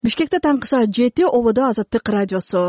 Бишкекте таңкы саат 7 ободо Азаттык радиосу.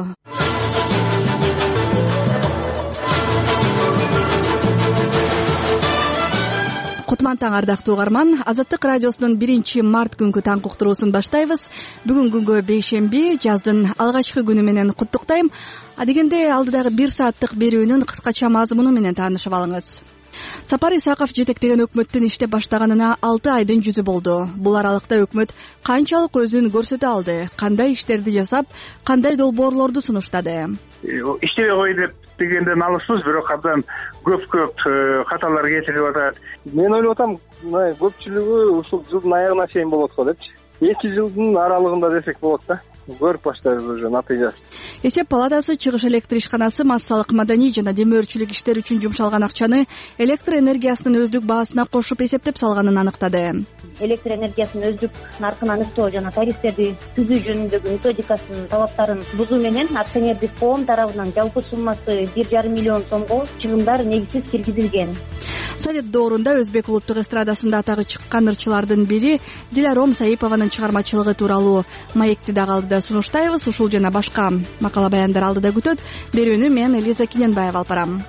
Кутман таң ардактуу угарман. Азаттык радиосунун 1-март күнгү таң уктуруусун баштайбыз. Бүгүн күнгө бейшемби, жаздын алгачкы күнү менен куттуктайм. Адегенде алдыдагы 1 сааттык берүүнүн кыскача мазмуну менен таанышып алыңыз. Сапар Исаков жетектеген өкмөттүн иштеп баштаганына 6 айдын жүзү болду. Бул аралыкта өкмөт канчалык өзүн көрсөтө алды, кандай иштерди жасап, кандай долбоорлорду сунуштады. Иштебей кой деп дегенден алыспыз, бирок абдан көп каталар кетирип атат. Мен ойлоп атам, көпчүлүгү ушул жылдын аягына чейин болот го депчи. 2 жылдын аралыгында десек болот да. Көрүп баштайбыз уже натыйжасын. Эсеп палатасы чыгыш электр ишканасы массалык маданий жана демөөрчүлүк иштери үчүн жумшалган акчаны электр энергиясынын өздүк баасына кошуп эсептеп салганын аныктады. Электр энергиясынын өздүк наркын аныктоо жана тарифтерди түзүү жөнүндөгү методикасынын талаптарын бузуу менен акционердик коом тарабынан жалпы суммасы 1,5 миллион сомго чыгымдар негизсиз киргизилген. Совет доорунда Өзбек улуттук эстрадасында атагы чыккан ырчылардын бири Диларом Саипованын чыгармачылыгы тууралуу маекти дагы алдыда сунуштайбыз. Ушул жана башка макала баяндар алдыда күтөт. Берүүнү мен Элиза Киненбаева алып барам.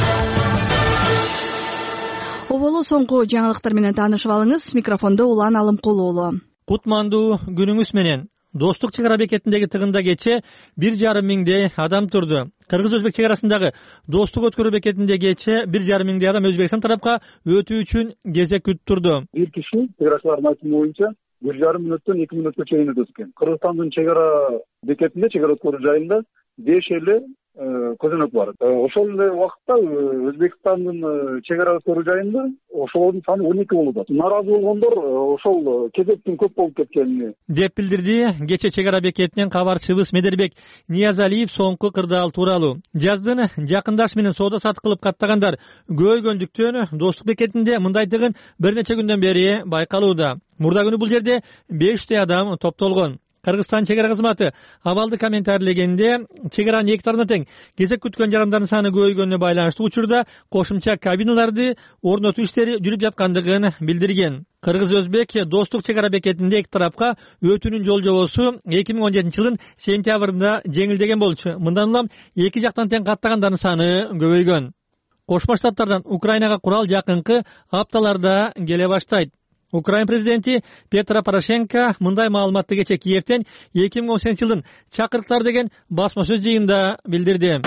Оболу соңку жаңылыктар менен таанышып алыңыз. Микрофондо Улан Алымкулуу уулу. Кутмандуу күнүңүз менен. Достук чек ара бекетиндеги тыгында кече 1,5 миңдей адам турду. Кыргыз-Өзбек чек арасындагы достук өткөрүү бекетинде кече 1,5 миңдей адам Өзбекстан тарапка өтүү үчүн кезек күтүп турду. Бир киши чек арачылардын айтымы боюнча 1,5 мүнөттөн 2 мүнөткө чейин өтөт экен. Кыргызстандын чек ара бекетинде, чек ара өткөрүү жайында 5 эле көзөнөк бар. Ошол эле убакытта Өзбекстандын чек ара өткөрүү жайында ошолордун саны 12 болуп атат. Наразы болгондор ошол кезектин көп болуп кеткенин деп билдирди кече чек ара бекетинен кабарчыбыз Медербек Ниязалиев соңку кырдаал тууралуу. Жаздын жакындаш менен соода сатык кылып каттагандар көбөйгөндүктөн достук бекетинде мындай тыгын бир нече күндөн бери байкалууда. Мурда күнү бул жерде 500 адам топтолгон. Кыргызстан чек ара кызматы абалды комментарийлегенде чек аранын эки тарабына тең кезек күткөн жарандардын саны көбөйгөнүнө байланыштуу учурда кошумча кабиналарды орнотуу иштери жүрүп жаткандыгын билдирген. Кыргыз-Өзбек достук чек ара бекетинде эки тарапка өтүүнүн жол жобосу 2017 жылдын сентябрында жеңилдеген болчу. Мындан улам эки жактан тең каттагандардын саны көбөйгөн. Кошмо Штаттардан Украинага курал жакынкы апталарда келе баштайт. Украин президенти Петро Порошенко мындай маалыматты кече Киевден 2018 жылдын чакырыктар деген басма сөз жыйында билдирди.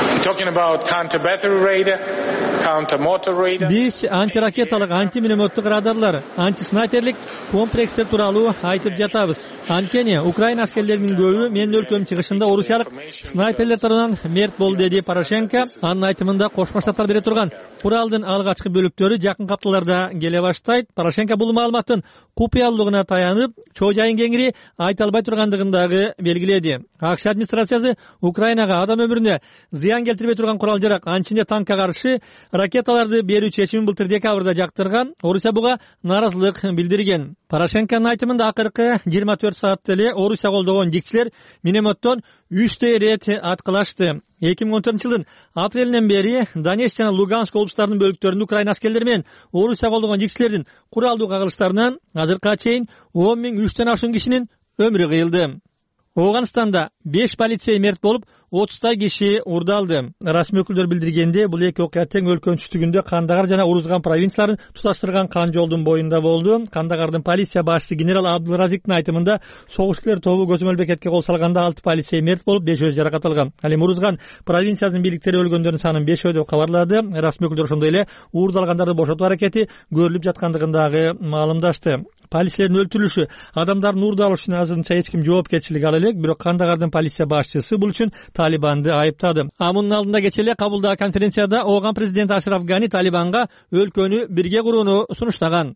Биз антиракеталык, антиминометтик радарлар, антиснайперлик комплекстер тууралуу айтып жатабыз. Анткени Украин аскерлеринин көбү менин өлкөмдүн чыгышында орусиялык снайперлер тарабынан мерт болду, деди Порошенко. Анын айтымында Кошмо Штаттар бере турган куралдын алгачкы бөлүктөрү жакын апталарда келе баштайт. Порошенко бул маалыматтын купуялыгына таянып, чоо жайын кеңири айта албай тургандыгын дагы белгиледи. АКШ администрациясы Украинага адам өмүрүнө зыян келтирбей турган курал жарак, анчинде танкка каршы ракеталарды берүү чечимин былтыр декабрда жактырган. Орусия буга нааразылык билдирген. Порошенконун айтымында акыркы 24 саатта эле Орусия колдогон жикчилер минометтон 3 рет аткылашты. 2014 жылдын апрелинен бери Донецк жана Луганск облустарынын бөлүктөрүндө Украина аскерлери менен Орусия колдогон жикчилердин куралдуу кагылыштарынан азыркыга чейин 10.300 ашуун кишинин өмүрү кыйылды. Оганстанда 5 полицей мерт болуп, 30 киши урдалды. Расмий өкүлдөр билдиргенде, бул эки окуя тең өлкөнүн түштүгүндө Кандагар жана Урузган провинцияларын туташтырган кан жолдун боюнда болду. Кандагардын полиция башчысы генерал Абдулразиктин айтымында, согушчулар тобу көзөмөл бекетке кол салганда 6 полицей мерт болуп, 5 өзү жаракат алган. Ал эми Урузган провинциясынын бийликтери өлгөндөрдүн санын 5 деп кабарлады. Расмий өкүлдөр ошондой эле уурдалгандарды бошотуу аракети көрүлүп жаткандыгын дагы маалымдашты. Полицейлердин өлтүрүлүшү, адамдардын уурдалышы үчүн азырынча эч ким жоопкерчилик ала элек, бирок Кандагардын полиция башчысы бул үчүн Талибанды айыптады. Мунун алдында кече эле кабылдаган конференцияда Ооган президенти Ашраф Гани Талибанга өлкөнү бирге курууну сунуштаган.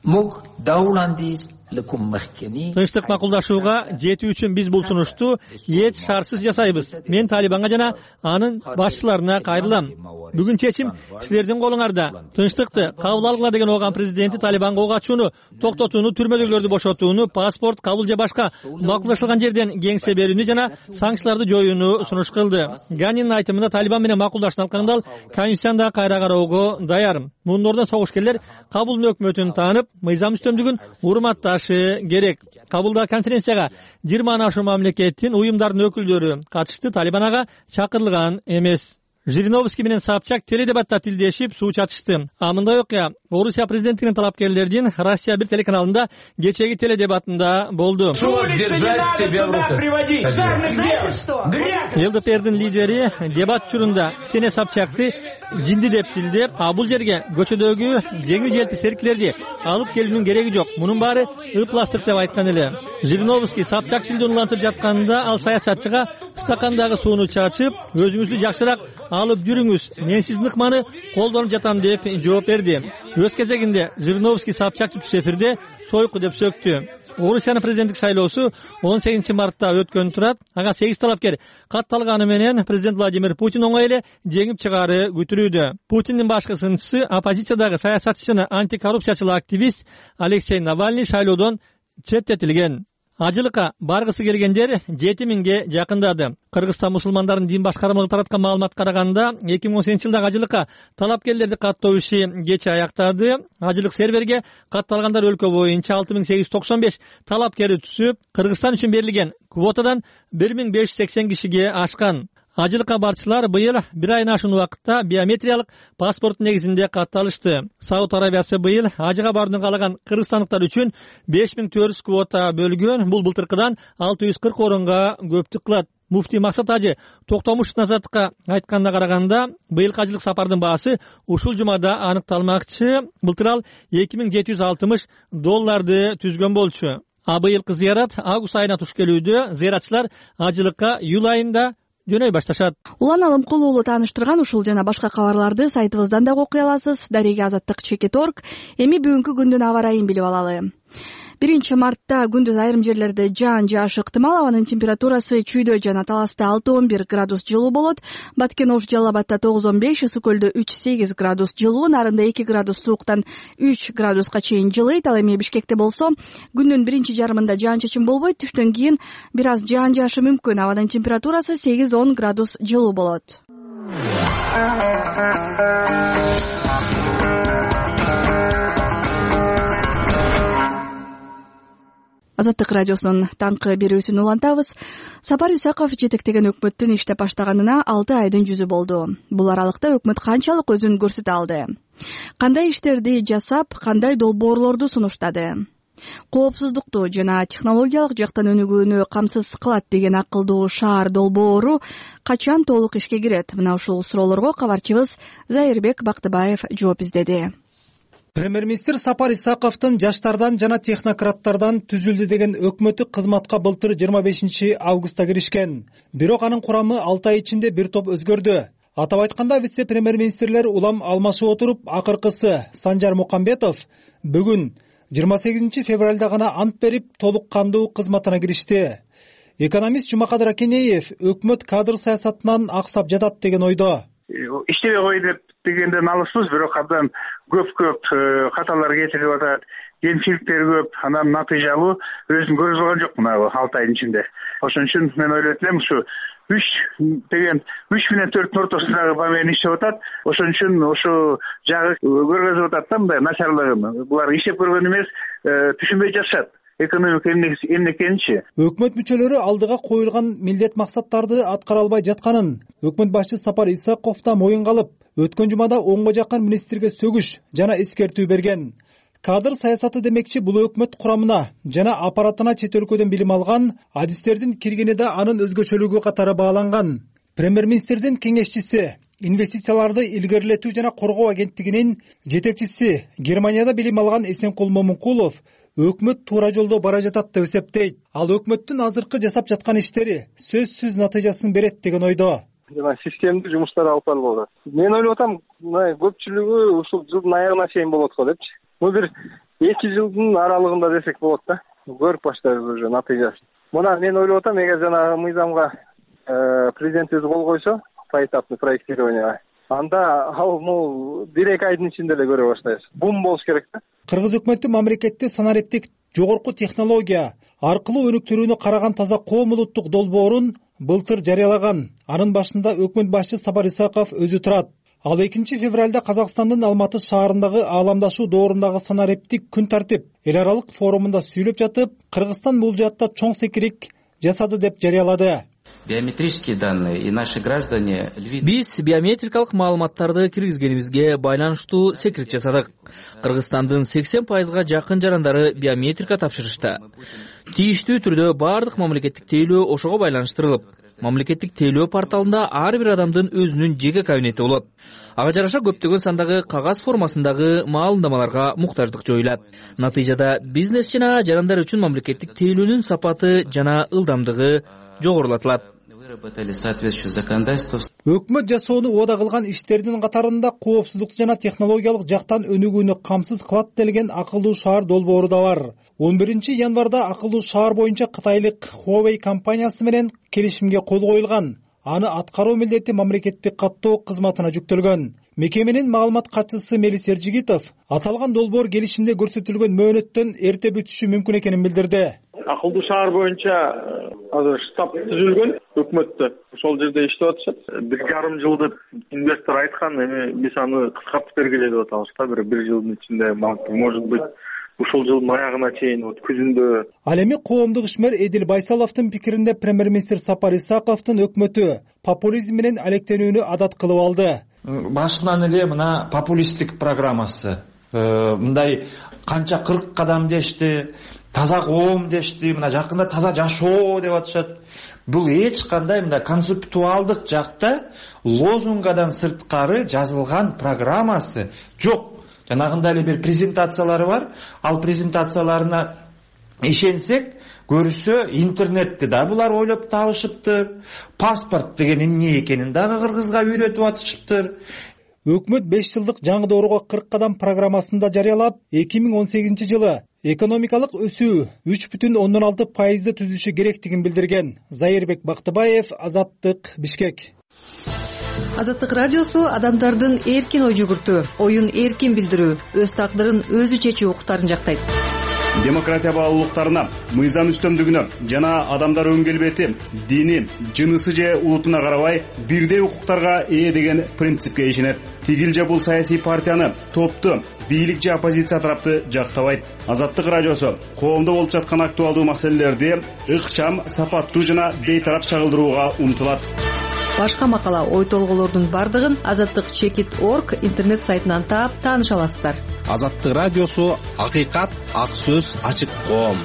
Тынчтык макулдашууга жетүү үчүн биз бул сунушту эч шартсыз жасайбыз. Мен Талибанга жана анын башчыларына кайрылам. Бүгүн чечим силердин колуңарда. Тынчтыкты кабыл алгыла деген Ооган президенти Талибанга ок ачууну, токтотууну, түрмөдөгүлөрдү бошотууну, паспорт кабыл же башка макулдашылган жерден кеңсе берүүнү жана санкцияларды жоюуну сунуш кылды. Ганинин айтымында Талибан менен макулдашып алганда ал Конституцияны кайра кароого даяр. мундордон согушкерлер Кабулдун өкмөтүн таанып, мыйзам үстөмдүгүн урматташы керек. Кабулдагы конференцияга 20 ашуун мамлекеттин уюмдардын өкүлдөрү катышты, Талибан ага чакырылган эмес. Жириновский менен Собчак теледебатта тилдешип суу чатышты. Мындай окуя Орусия президенттигинин талапкерлердин Россия 1 телеканалында кечеги теледебатында болду. ЛДПрдин лидери дебат учурунда Ксения Собчакты жинди деп тилдеп, бул жерге көчөдөгү жеңил желпи серкилерди алып келүүнүн кереги жок. Мунун баары ыпластык деп айткан эле. Жириновский Собчак тилди улантып жатканда ал саясатчыга стакандагы сууну чачып, өзүңүздү жакшыраак алып жүрүңүз, мен сиздин ыкманы колдонуп жатам деп жооп берди. Өз кезегинде Жириновский Собчакты түз эфирде сойку деп сөктү. Орусиянын президенттик шайлоосу 18 мартта өткөн турат. Ага 8 талапкер катталганы менен президент Владимир Путин оңой эле жеңип чыгаары күтүлүүдө. Путиндин башкы сынчысы оппозициядагы саясатчы жана антикоррупциячыл активист Алексей Навальный шайлоодон четтетилген. Ажылыкка баргысы келгендер 7000ге жакындады. Кыргызстан мусулмандардын дин башкармалыгы тараткан маалыматка караганда 2018 жылдагы ажылыкка талапкерлерди каттоо иши кеч аяктады. Ажылык серверге катталгандар өлкө боюнча 6895 талапкери түсүп, Кыргызстан үчүн берилген квотадан 1580 кишиге ашкан. Ажылыкка барчылар быйыл 1 айын ашуун убакытта биометриялык паспорт негизинде катталышты. Сауд Арабиясы быйыл ажыга бардыгын каалаган кыргызстандыктар үчүн 5400 квота бөлгөн. Бул былтыркыдан 640 орунга көптүк кылат. Муфтий Максат Ажы Токтомушевдун азаттыкка айтканына караганда, быйылкы ажылык сапардын баасы ушул жумада аныкталмакчы. Былтыр ал $2760 түзгөн болчу. Быйылкы зыярат август айына туш келүүдө. Зыяратчылар ажылыкка июль айында жөнөй башташат. Улан Алымкул уулу тааныштырган ушул жана башка кабарларды сайтыбыздан да окуй аласыз. Дарега Азаттык.org. Эми бүгүнкү күндүн аба ырайын билип алалы. 1 мартта күндүз айрым жерлерде жаан жаашы ыктымал. Абанын температурасы Чүйдө жана Таласта 6-11 градус жылуу болот. Баткен-Ош, Жалал Абадта 9-15, Ысык Көлдө 3-8 градус жылуу, Нарында 2 градус сууктан 3 градуска чейин жылыйт. Ал эми Бишкекте болсо күндүн биринчи жарымында жаан-чачын болбойт, түштөн кийин бир аз жаан жаашы мүмкүн. Абанын температурасы 8-10 градус жылуу болот. Азаттык радиосунун таңкы берүүсүн улантабыз. Сапар Исаков жетектеген өкмөттүн иштеп баштаганына 6 айдын жүзү болду. Бул аралыкта өкмөт канчалык өзүн көрсөтө алды? Кандай иштерди жасап, кандай долбоорлорду сунуштады? Коопсуздукту жана технологиялык жактан өнүгүүнү камсыз кылат деген акылдуу шаар долбоору качан толук ишке кирет? Мына ушул суроолорго кабарчыбыз Зайырбек Бактыбаев жооп издеди. Премьер-министр Сапар Исаковдун жаштардан жана технократтардан түзүлдү деген өкмөтү кызматка былтыр 25 августта киришкен. Бирок анын курамы 6 ай ичинде бир топ өзгөрдү. Атап айтканда, вице-премьер-министрлер улам алмашып отуруп, акыркысы Санжар Мукамбетов бүгүн 28 февралда гана ант берип, толук кандуу кызматына киришти. Экономист Жумакадыр Акенеев өкмөт кадр саясатынан аксап жатат деген ойдо. Иштебей кой деп дегенден алыспыз, бирок абдан көп каталар кетирип атат, кемчиликтер көп, анан натыйжалуу өзүн көрүп алган жок мына 6 айдын ичинде. Ошон үчүн мен ойлойт элем, ушу 3 менен 4 ортосундагы бамен иштеп атат. Ошон үчүн ошо жагы көргөзүп атат да, мындай начарлыгын. Булар иштеп көргөн эмес, түшүнбөй жатышат. Экономика эмне экенинчи. Өкмөт мүчөлөрү алдыга коюлган милдет максаттарды аткара албай жатканын өкмөт башчысы Сапар Исаков да моюнга алып, өткөн жумада оңго жаккан министрге сөгүш жана эскертүү берген. Кадр саясаты демекчи бул өкмөт курамына жана аппаратына чет өлкөдөн билим алган адистердин киргени да анын өзгөчөлүгү катары бааланган. Премьер-министрдин кеңешчиси, инвестицияларды илгерилетүү жана коргоо агенттигинин жетекчиси, Германияда билим алган Эсенкул Момункулов өкмөт туура жолдо бара жатат деп эсептейт. Ал өкмөттүн азыркы жасап жаткан иштери сөзсүз натыйжасын берет деген ойдо. Жана системдүү жумуштар алып барылып атат. Мен ойлоп атам, көпчүлүгү ушул жылдын аягына чейин болот го депчи. Бул бир 2 жылдын аралыгында десек болот да. Көрүп баштайбыз уже натыйжасын. Мына мен ойлоп атам, эгер жанагы мыйзамга президент өзү кол койсо, поэтапный проектирование, анда ал 1-2 айдын ичинде эле көрө баштайбыз. Бум болуш керек да. Кыргыз өкмөтү мамлекетте санариптик жогорку технология аркылуу өнүктүрүүнү караган таза коом улуттук долбоорун былтыр жарыялаган. Анын башында өкмөт башчысы Сапар Исаков өзү турат. Ал 2 февралда Казакстандын Алматы шаарындагы ааламдашуу доорундагы санариптик күн тартип эл аралык форумунда сүйлөп жатып, Кыргызстан бул жаатта чоң секирик жасады деп жарыялады. Биометрические данные и наши граждане... Биз биометрикалык маалыматтарды киргизгенибизге байланыштуу секирик жасадык. Кыргызстандын 80%га жакын жарандары биометрика тапшырышты. Тийиштүү түрдө бардык мамлекеттик тейлөө ошого байланыштырылып, мамлекеттик тейлөө порталында ар бир адамдын өзүнүн жеке кабинети болот. Ага жараша көптөгөн сандагы кагаз формасындагы маалымдамаларга муктаждык жоюлат. Натыйжада бизнес жана жарандар үчүн мамлекеттик тейлөөнүн сапаты жана ылдамдыгы жогорулатылат. Өкмөт жасоону убада кылган иштердин катарында коопсуздукту жана технологиялык жактан өнүгүүнү камсыз кылат делген акылдуу шаар долбоору да бар. 11 январда акылдуу шаар боюнча кытайлык Huawei компаниясы менен келишимге кол коюлган. Аны аткаруу милдети мамлекеттик каттоо кызматына жүктөлгөн. Мекеменин маалымат катчысы Мелис Эржигитов аталган долбоор келишимде көрсөтүлгөн мөөнөттөн эрте бүтүшү мүмкүн экенин билдирди. Акылдуу шаар боюнча азыр штаб түзүлгөн өкмөттө. Ошол жерде иштеп атышат. 1,5 жыл деп инвестор айткан, эми биз аны кыскартып бергиле деп атабыз да. 1 жылдын ичинде, может быть, ушул жылдын аягына чейин күзүндө. Ал эми коомдук ишмер Эдил Байсаловдун пикиринде премьер-министр Сапар Исаковдун өкмөтү популизм менен алектенүүнү адат кылып алды. Башынан эле мына популисттик программасы. Мындай канча 40 кадам дешти, таза коом дешти, мына жакында таза жашоо деп атышат. Бул эч кандай мындай концептуалдык жакта лозунгадан сырткары жазылган программасы жок. Жанагында эле бир презентациялары бар. Ал презентацияларына ишенсек, көрсө интернетти да булар ойлоп табышыптыр. Паспорт деген эмне экенин дагы кыргызга үйрөтүп атышыптыр. Өкмөт 5 жылдык жаңы доорого 40 кадам программасында жарыялап, 2018 жылы экономикалык өсүү 3,6% түзүшү керектигин билдирген. Зайырбек Бактыбаев, Азаттык, Бишкек. Азаттык радиосу адамдардын эркин ой жүгүртүү, оюн эркин билдирүү, өз тагдырын өзү чечүү укуктарын жактайт. Демократия баалуулуктарына, мыйзам үстөмдүгүнө жана адамдар өң келбети, дини, жынысы же улутуна карабай бирдей укуктарга ээ деген принципке ишенет. Тигил же бул саясий партияны, топту, бийлик же оппозиция тарапты жактабайт. Азаттык радиосу коомдо болуп жаткан актуалдуу маселелерди ыкчам, сапаттуу жана бейтарап чагылдырууга умтулат. Башка макала, ой толголордун бардыгын azattik.org интернет сайтынан таап тааныша аласыздар. Азаттык радиосу акыйкат, ак сөз, ачык коом.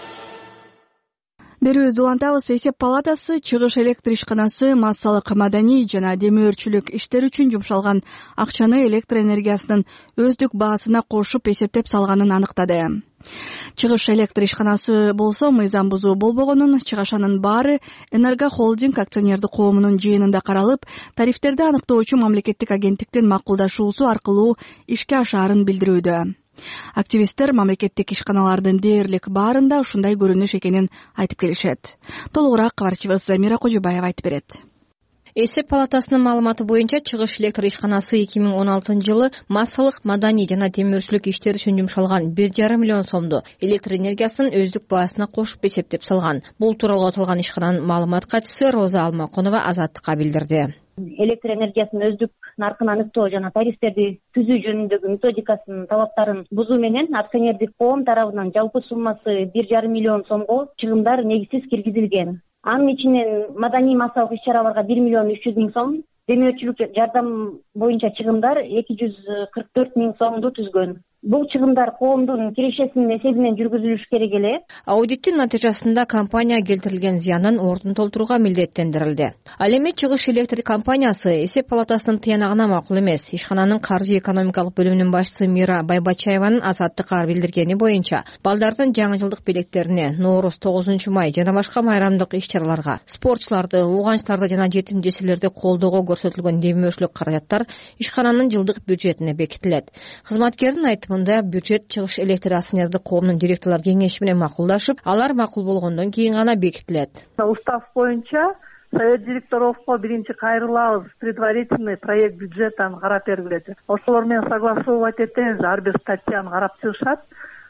Берүүбүздү улантабыз. Эсеп палатасы чыгыш электр ишканасы массалык маданий жана демөөрчүлүк иштер үчүн жумшалган акчаны электр энергиясынын өздүк баасына кошуп эсептеп салганын аныктады. Чыгыш электр ишканасы болсо мыйзам бузуу болбогонун, чыгашанын баары Энерго холдинг акционердик коомунун жыйынында каралып, тарифтерди аныктоочу мамлекеттик агенттиктин макулдашуусу аркылуу ишке ашаарын билдирүүдө. Активисттер мамлекеттик ишканалардын дээрлик баарында ушундай көрүнүш экенин айтып келишет. Толугураак кабарчыбыз Замира Кожубаева айтып берет. Эсеп палатасынын маалыматы боюнча чыгыш электр ишканасы 2016 жылы массалык маданий жана демөөрчүлүк иштер үчүн жумшалган 1,5 миллион сомду электр энергиясынын өздүк баасына кошуп эсептеп салган. Бул тууралуу аталган ишкананын маалымат катчысы Роза Алмаконова Азаттыкка билдирди. Электр энергиясынын өздүк наркын аныктоо жана тарифтерди түзүү жөнүндөгү методикасынын талаптарын бузуу менен акционердик коом тарабынан жалпы суммасы 1,5 миллион сомго чыгымдар негизсиз киргизилген. Анын ичинен маданий массалык иш-чараларга 1 миллион 300 миң сом, демөөрчүлүк жардам боюнча чыгымдар 244 миң сомду түзгөн. Бул чыгымдар коомдун кирешесинин эсебинен жүргүзүлүш керек эле. Аудиттин натыйжасында компания келтирилген зыяндын ордун толтурууга милдеттендирилди. Ал эми чыгыш электр компаниясы эсеп палатасынын тыянагына макул эмес. Ишкананын каржы экономикалык бөлүмүнүн башчысы Мира Байбачаеванын Азаттыкка билдиргени боюнча, балдардын жаңы жылдык белектерине, Ноорус 9 май жана башка майрамдык иш-чараларга, спортчуларды, ууганчтарды жана жетим жесирлерди колдоого көрсөтүлгөн демөөрчүлүк каражаттар ишкананын жылдык бюджетине бекитилет. Кызматкердин айтымында бюджет чыгыш электр акционердик коомунун директорлор кеңеши менен макулдашып, алар макул болгондон кийин гана бекитилет. Устав боюнча Совет директоровго биринчи кайрылабыз, предварительный проект бюджетин карап бергиле деп. Ошолор менен согласовать этебиз, ар бир статьяны карап чыгышат.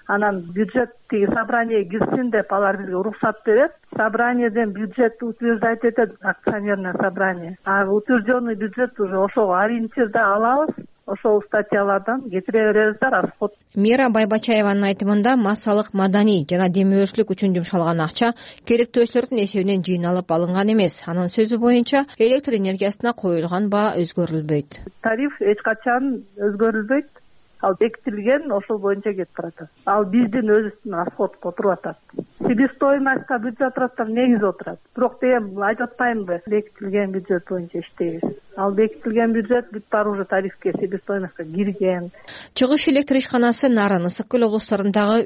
анан бюджет тиги собрание кирсин деп алар бизге уруксат берет. Собраниеден бюджет утверждать этет акционерное собрание. А утвержденный бюджет уже ошол ориентирде алабыз. Ошол статьялардан кетире беребиз да расход. Мира Байбачаеванын айтымында массалык маданий жана демөөрчүлүк үчүн жумшалган акча керектөөчүлөрдүн эсебинен жыйналып алынган эмес. Анын сөзү боюнча электр энергиясына коюлган баа өзгөрүлбөйт. Тариф эч качан өзгөрүлбөйт. Ал бекитилген ошол боюнча кетип баратат. Ал биздин өзүбүздүн расходко туруп атат. Себестоимостька бюджеттер негиз отурат. Бирок дегем айтып атпаймынбы, бекитилген бюджет боюнча иштейбиз. Ал бекитилген бюджет бүт баары уже тарифке, себестоимостька кирген. Чыгыш электр ишканасы Нарын, Ысык Көл облустарындагы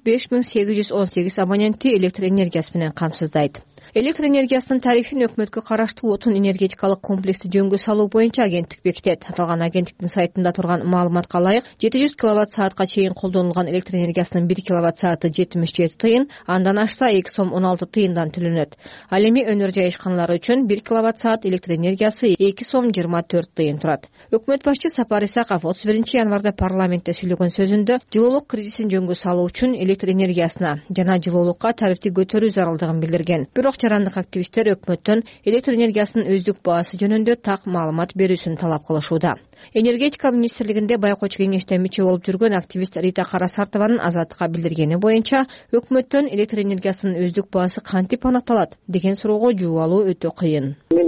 305.818 абонентти электр энергиясы менен камсыздайт. Электр энергиясынын тарифин өкмөткө караштуу отун энергетикалык комплексти жөнгө салуу боюнча агенттик бекитет. Аталган агенттиктин сайтында турган маалыматка ылайык 700 киловатт-саатка чейин колдонулган электр энергиясынын 1 киловатт-сааты 77 тыйын, андан ашса 2 сом 16 тыйындан төлөнөт. Ал эми өнөр жай ишканалары үчүн 1 киловатт-саат электр энергиясы 2 сом 24 тыйын турат. Өкмөт башчы Сапар Исаков 31 январда парламентте сүйлөгөн сөзүндө жылуулук кризисин жөнгө салуу үчүн электр энергиясына жана жылуулукка тарифти көтөрүү зарылдыгын билдирген. Бирок жарандык активисттер өкмөттөн электр энергиясынын өздүк баасы жөнүндө так маалымат берүүсүн талап кылышууда. Энергетика министрлигинде байкоочу кеңеште мүчө болуп жүргөн активист Рита Карасартованын Азаттыкка билдиргени боюнча, өкмөттөн электр энергиясынын өздүк баасы кантип аныкталат деген суроого жооп алуу өтө кыйын. Мен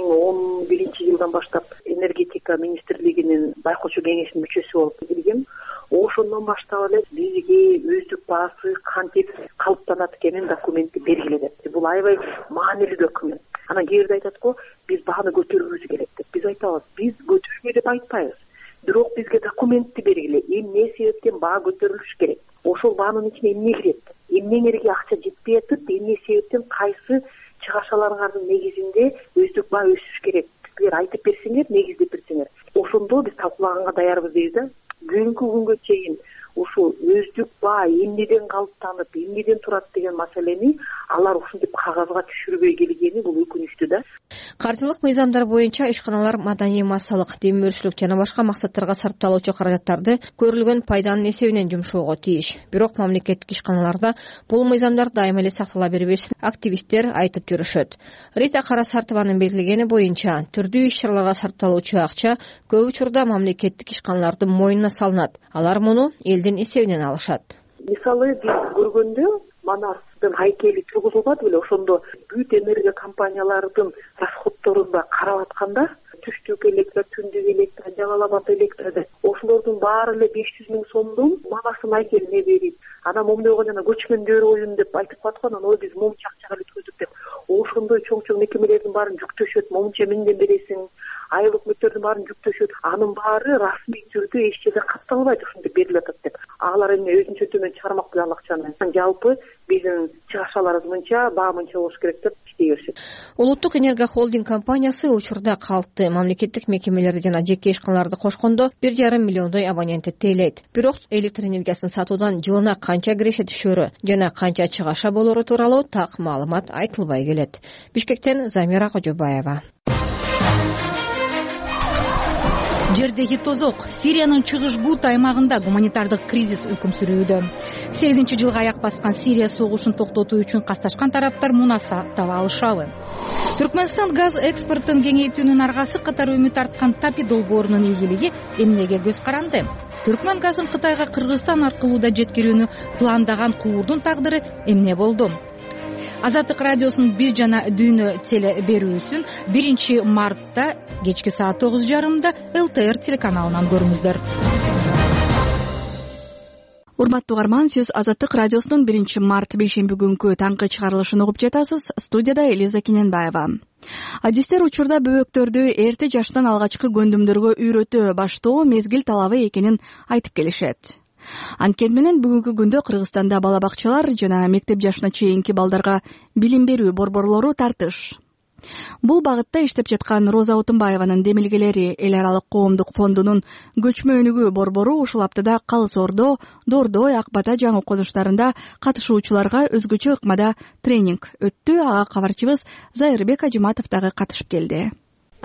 2011-жылдан баштап энергетика министрлигинин байкоочу кеңешинин мүчөсү болуп келгем. Ошондон баштап эле бизге өздүк баасы кантип калыптанат экенин документти бергиле деп. Бул аябай маанилүү документ. Анан кээ бирде айтат го, биз бааны көтөрүүбүз керек деп. Биз айтабыз, биз көтөрбөй деп айтпайбыз. Бирок бизге документти бергиле, эмне себептен баа көтөрүлүш керек. Ошол баанын ичине эмне кирет? Эмнелерге акча жетпей атып, эмне себептен кайсы чыгашаларыңардын негизинде өздүк баа өсүш керек? Силер айтып берсеңер, негиздеп берсеңер. Ошондо биз талкуулаганга даярбыз дейбиз да. Бүгүнкү күнгө чейин ушул өздүк баа эмнеден калыптанып, эмнеден турат деген маселени алар ушинтип кагазга түшүрбөй келгени бул өкүнүчтүү да. Картылык мыйзамдар боюнча ишканалар маданий массалык, демөөрчүлүк жана башка максаттарга сарпталуучу каражаттарды көрүлгөн пайданын эсебинен жумшоого тийиш. Бирок мамлекеттик ишканаларда бул мыйзамдар дайыма эле сактала бербешин активисттер айтып жүрүшөт. Рита Карасартованын белгилегени боюнча, түрдүү иш-чараларга сарпталуучу акча көп учурда мамлекеттик ишканалардын мойнуна салынат. Алар муну элдин эсебинен алышат. Мисалы биз көргөндө Манастын хайкели тургузулбады беле, ошондо бүт энергия компаниялардын расходторун да карап атканда түштүк электр, түндүк электр, Жалал-Абад электр деп ошолордун баары эле 500 000 сомдун Манастын хайкелине берип, анан момдойго жана көчмөндөр коюн деп айтып аткан, анан биз момча акчага өткөздүк деп. Ошондой чоң-чоң мекемелердин баарын жүктөшөт, момча менден бересиң, айыл өкмөттөрдүн баарын жүктөшөт. Анын баары расмий түрдө эч жерде катталбайт, ошентип берилип атат деп. Алар эми өзүнчө төмөн чыгармак беле акчаны. Жалпы биздин чыгашаларыбыз мынча, баа мынча болуш керек деп иштей беришет. Улуттук энергия холдинг компаниясы учурда калкты мамлекеттик мекемелерди жана жеке ишканаларды кошкондо 1,5 миллиондой абонентти тейлейт. Бирок электр энергиясын сатуудан жылына канча киреше түшөрү жана канча чыгаша болору тууралуу так маалымат айтылбай келет. Бишкектен Замира Кожобаева. Жердеги тозок. Сириянын чыгыш Гута аймагында гуманитардык кризис өкүм сүрүүдө. 8-жылга аяк баскан Сирия согушун токтотуу үчүн касташкан тараптар мунасаат таба алышабы? Түркмөнстан газ экспортун кеңейтүүнүн аргасы катары үмүт арткан Тапи долбоорунун ийгилиги эмнеге көз каранды? Түркмөн газын Кытайга Кыргызстан аркылуу да жеткирүүнү пландаган куурдун тагдыры эмне болду? Азаттык радиосунун бир жана дүйнө теле берүүсүн 1 мартта кечки саат 9:30 ЛТР телеканалынан көрүңүздөр. Урматтуу угарман, сиз Азаттык радиосунун 1 март бейшемби күнкү таңкы чыгарылышын угуп жатасыз. Студияда Элиза Кененбаева. Адистер учурда бөбөктөрдү эрте жаштан алгачкы көндүмдөргө үйрөтө баштоо мезгил талабы экенин айтып келишет. Анткени менен бүгүнкү күндө Кыргызстанда бала бакчалар жана мектеп жашына чейинки балдарга билим берүү борборлору тартыш. Бул багытта иштеп жаткан Роза Отунбаеванын демилгелери Эл аралык коомдук фондунун көчмө өнүгүү борбору ушул аптада Калыс Ордо, Дордой, Ак Бата жаңы окутуштарында катышуучуларга өзгөчө ыкмада тренинг өттү. Ага кабарчыбыз Зайырбек Ажыматов дагы катышып келди.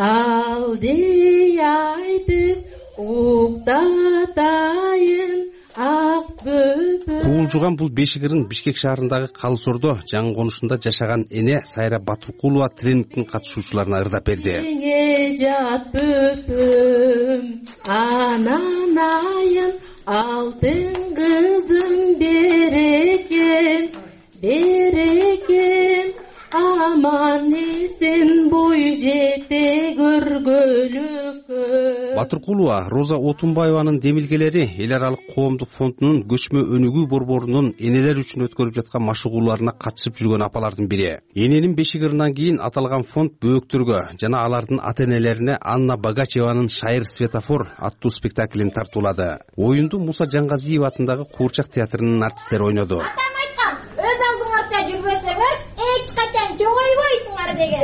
Алды айтып уктатайын ак бөпө. Кубулжуган бул бешик ырын Бишкек шаарындагы Калыс Ордо жаңы конушунда жашаган эне Сайра Батыркулова тренингдин катышуучуларына ырдап берди. Жат бөпөм, анан айын алтын кызым берекем, берекем, аман эсен бой жете көргөлүккө. Батыркулова Роза Отунбаеванын демилгелери эл аралык коомдук фондунун көчмө өнүгүү борборунун энелер үчүн өткөрүп жаткан машыгууларына катышып жүргөн апалардын бири. Эненин бешик ырынан кийин аталган фонд бөөктөргө жана алардын ата-энелерине Анна Богачеванын Шайыр Светофор аттуу спектаклин тартуулады. Оюнду Муса Жаңгазиев атындагы Куурчак театрынын артисттери ойноду. Өз алдыңарча жүрбөсөңөр эч качан жогойбойсуңар деген.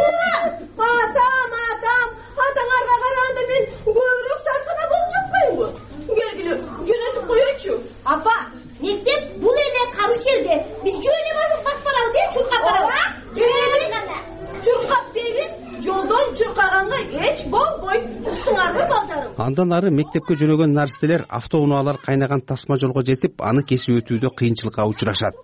Атам, атаңарга караганда мен көбүрөөк сарсана болуп жатпаймынбы? Келгиле, жөнөтүп коечу. Апа, мектеп бул эле карыш жерде. Биз жөн эле басып барабыз, чуркап барабыз. Чуркап берип, жолдон чуркаганга эч болбойт. Уктуңарбы, балдарым? Андан ары мектепке жөнөгөн наристелер автоунаалар кайнаган тасма жолго жетип, аны кесип өтүүдө кыйынчылыкка учурашат.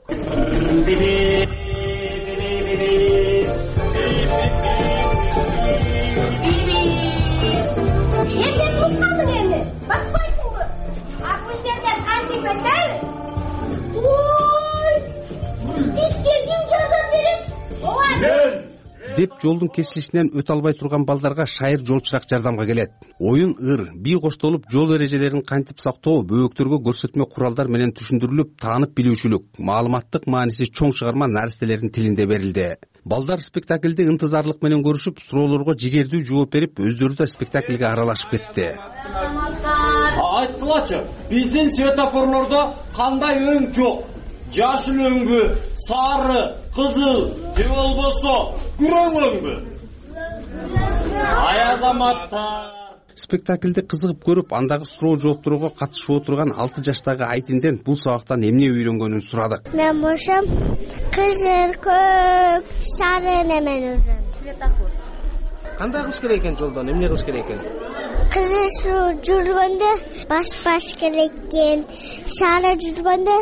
деп жолдун кесилишинен өтө албай турган балдарга Шайыр жолчурак жардамга келет. Оюн ыр, бий коштолуп жол эрежелерин кантип сактоо, бөөктөргө көрсөтмө куралдар менен түшүндүрүлүп, таанып билүүчүлүк, маалыматтык мааниси чоң чыгарма наристелердин тилинде берилди. Балдар спектакльди ынтызарлык менен көрүшүп, суроолорго жигердүү жооп берип, өздөрү да спектакльге аралашып кетти. Айткылачы, биздин светофорлордо кандай өң жок? Жашыл өңбү, сары, кызыл, же болбосо күрөң өңбү? Ай азаматтар. Спектакльди кызыгып көрүп, андагы суроо жоопторго катышып отурган 6 жаштагы Айтинден бул сабактан эмне үйрөнгөнүн сурадык. Мен бошом кызыл, көк, сары немен үйрөндүм. Светофор. Кандай кылыш керек экен жолдон? Эмне кылыш керек экен? Кызыл жүргөндө баш керек экен, сары жүргөндө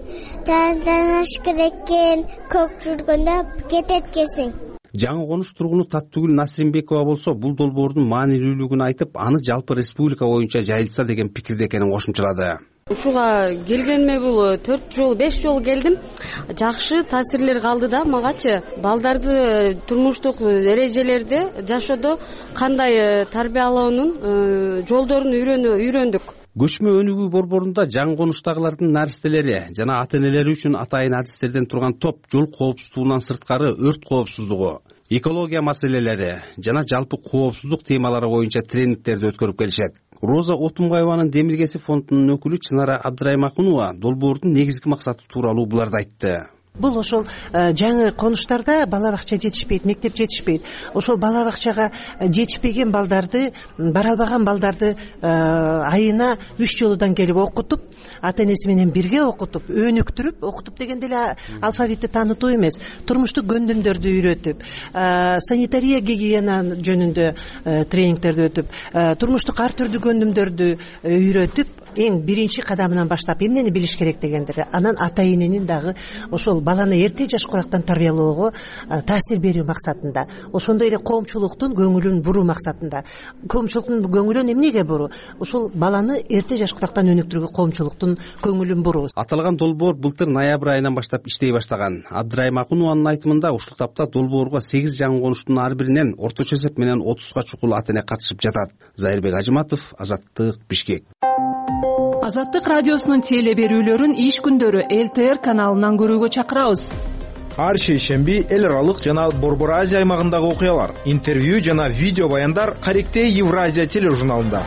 данаш керек экен, көк жүргөндө кетет экенсиң. Жаңы конуш тургуну Таттыгүл Насримбекова болсо, бул долбоордун маанилүүлүгүн айтып, аны жалпы республика боюнча жайылтса деген пикирде экенин кошумчалады. Ушуга келгениме бул 4 жол, 5 жол келдим. Жакшы таасирлер калды да магачы. Балдарды турмуштук эрежелерде, жашоодо кандай тарбиялоонун жолдорун үйрөндүк. Көчмө өнүгүү борборунда жаңы конуштагылардын наристелери жана ата-энелери үчүн атайын адистерден турган топ жол коопсуздугунан сырткары өрт коопсуздугу, экология маселелери жана жалпы коопсуздук темалары боюнча тренингтерди өткөрүп келишет. Роза Отунбаеванын демилгеси фондунун өкүлү Чынара Абдраймакунова долбоордун негизги максаты тууралуу буларды айтты. Бул ошол жаңы конуштарда бала бакча жетишпейт, мектеп жетишпейт. Ошол бала бакчага жетишпеген балдарды, бара албаган балдарды айына 3 жолудан келип окутуп, ата-энеси менен бирге окутуп, өнүктүрүп, окутуп дегенде эле алфавитти таанытуу эмес, турмуштук көндүмдөрдү үйрөтүп, санитария гигиена жөнүндө тренингтерди өтүп, турмуштук ар түрдүү көндүмдөрдү үйрөтүп, эң биринчи кадамынан баштап эмнени билиш керек дегендерди, анан ата-эненин дагы ошол баланы эрте жаш курактан тарбиялоого таасир берүү максатында, ошондой эле коомчулуктун көңүлүн буруу максатында. Коомчулуктун көңүлүн эмнеге буруу? Ошол баланы эрте жаш курактан өнүктүрүүгө коомчулуктун көңүлүн буруу. Аталган долбоор былтыр ноябрь айынан баштап иштей баштаган. Абдраймакунованын айтымында ушул тапта долбоорго 8 жаңы конуштун ар биринен орточо эсеп менен 30га чукул ата-эне катышып жатат. Зайырбек Ажыматов, Азаттык, Бишкек. Азаттык радиосунун теле берүүлөрүн иш күндөрү ЛТР каналынан көрүүгө чакырабыз. Ар шейшемби эл аралык жана Борбор Азия аймагындагы окуялар, интервью жана видео баяндар Каректе Евразия тележурналында.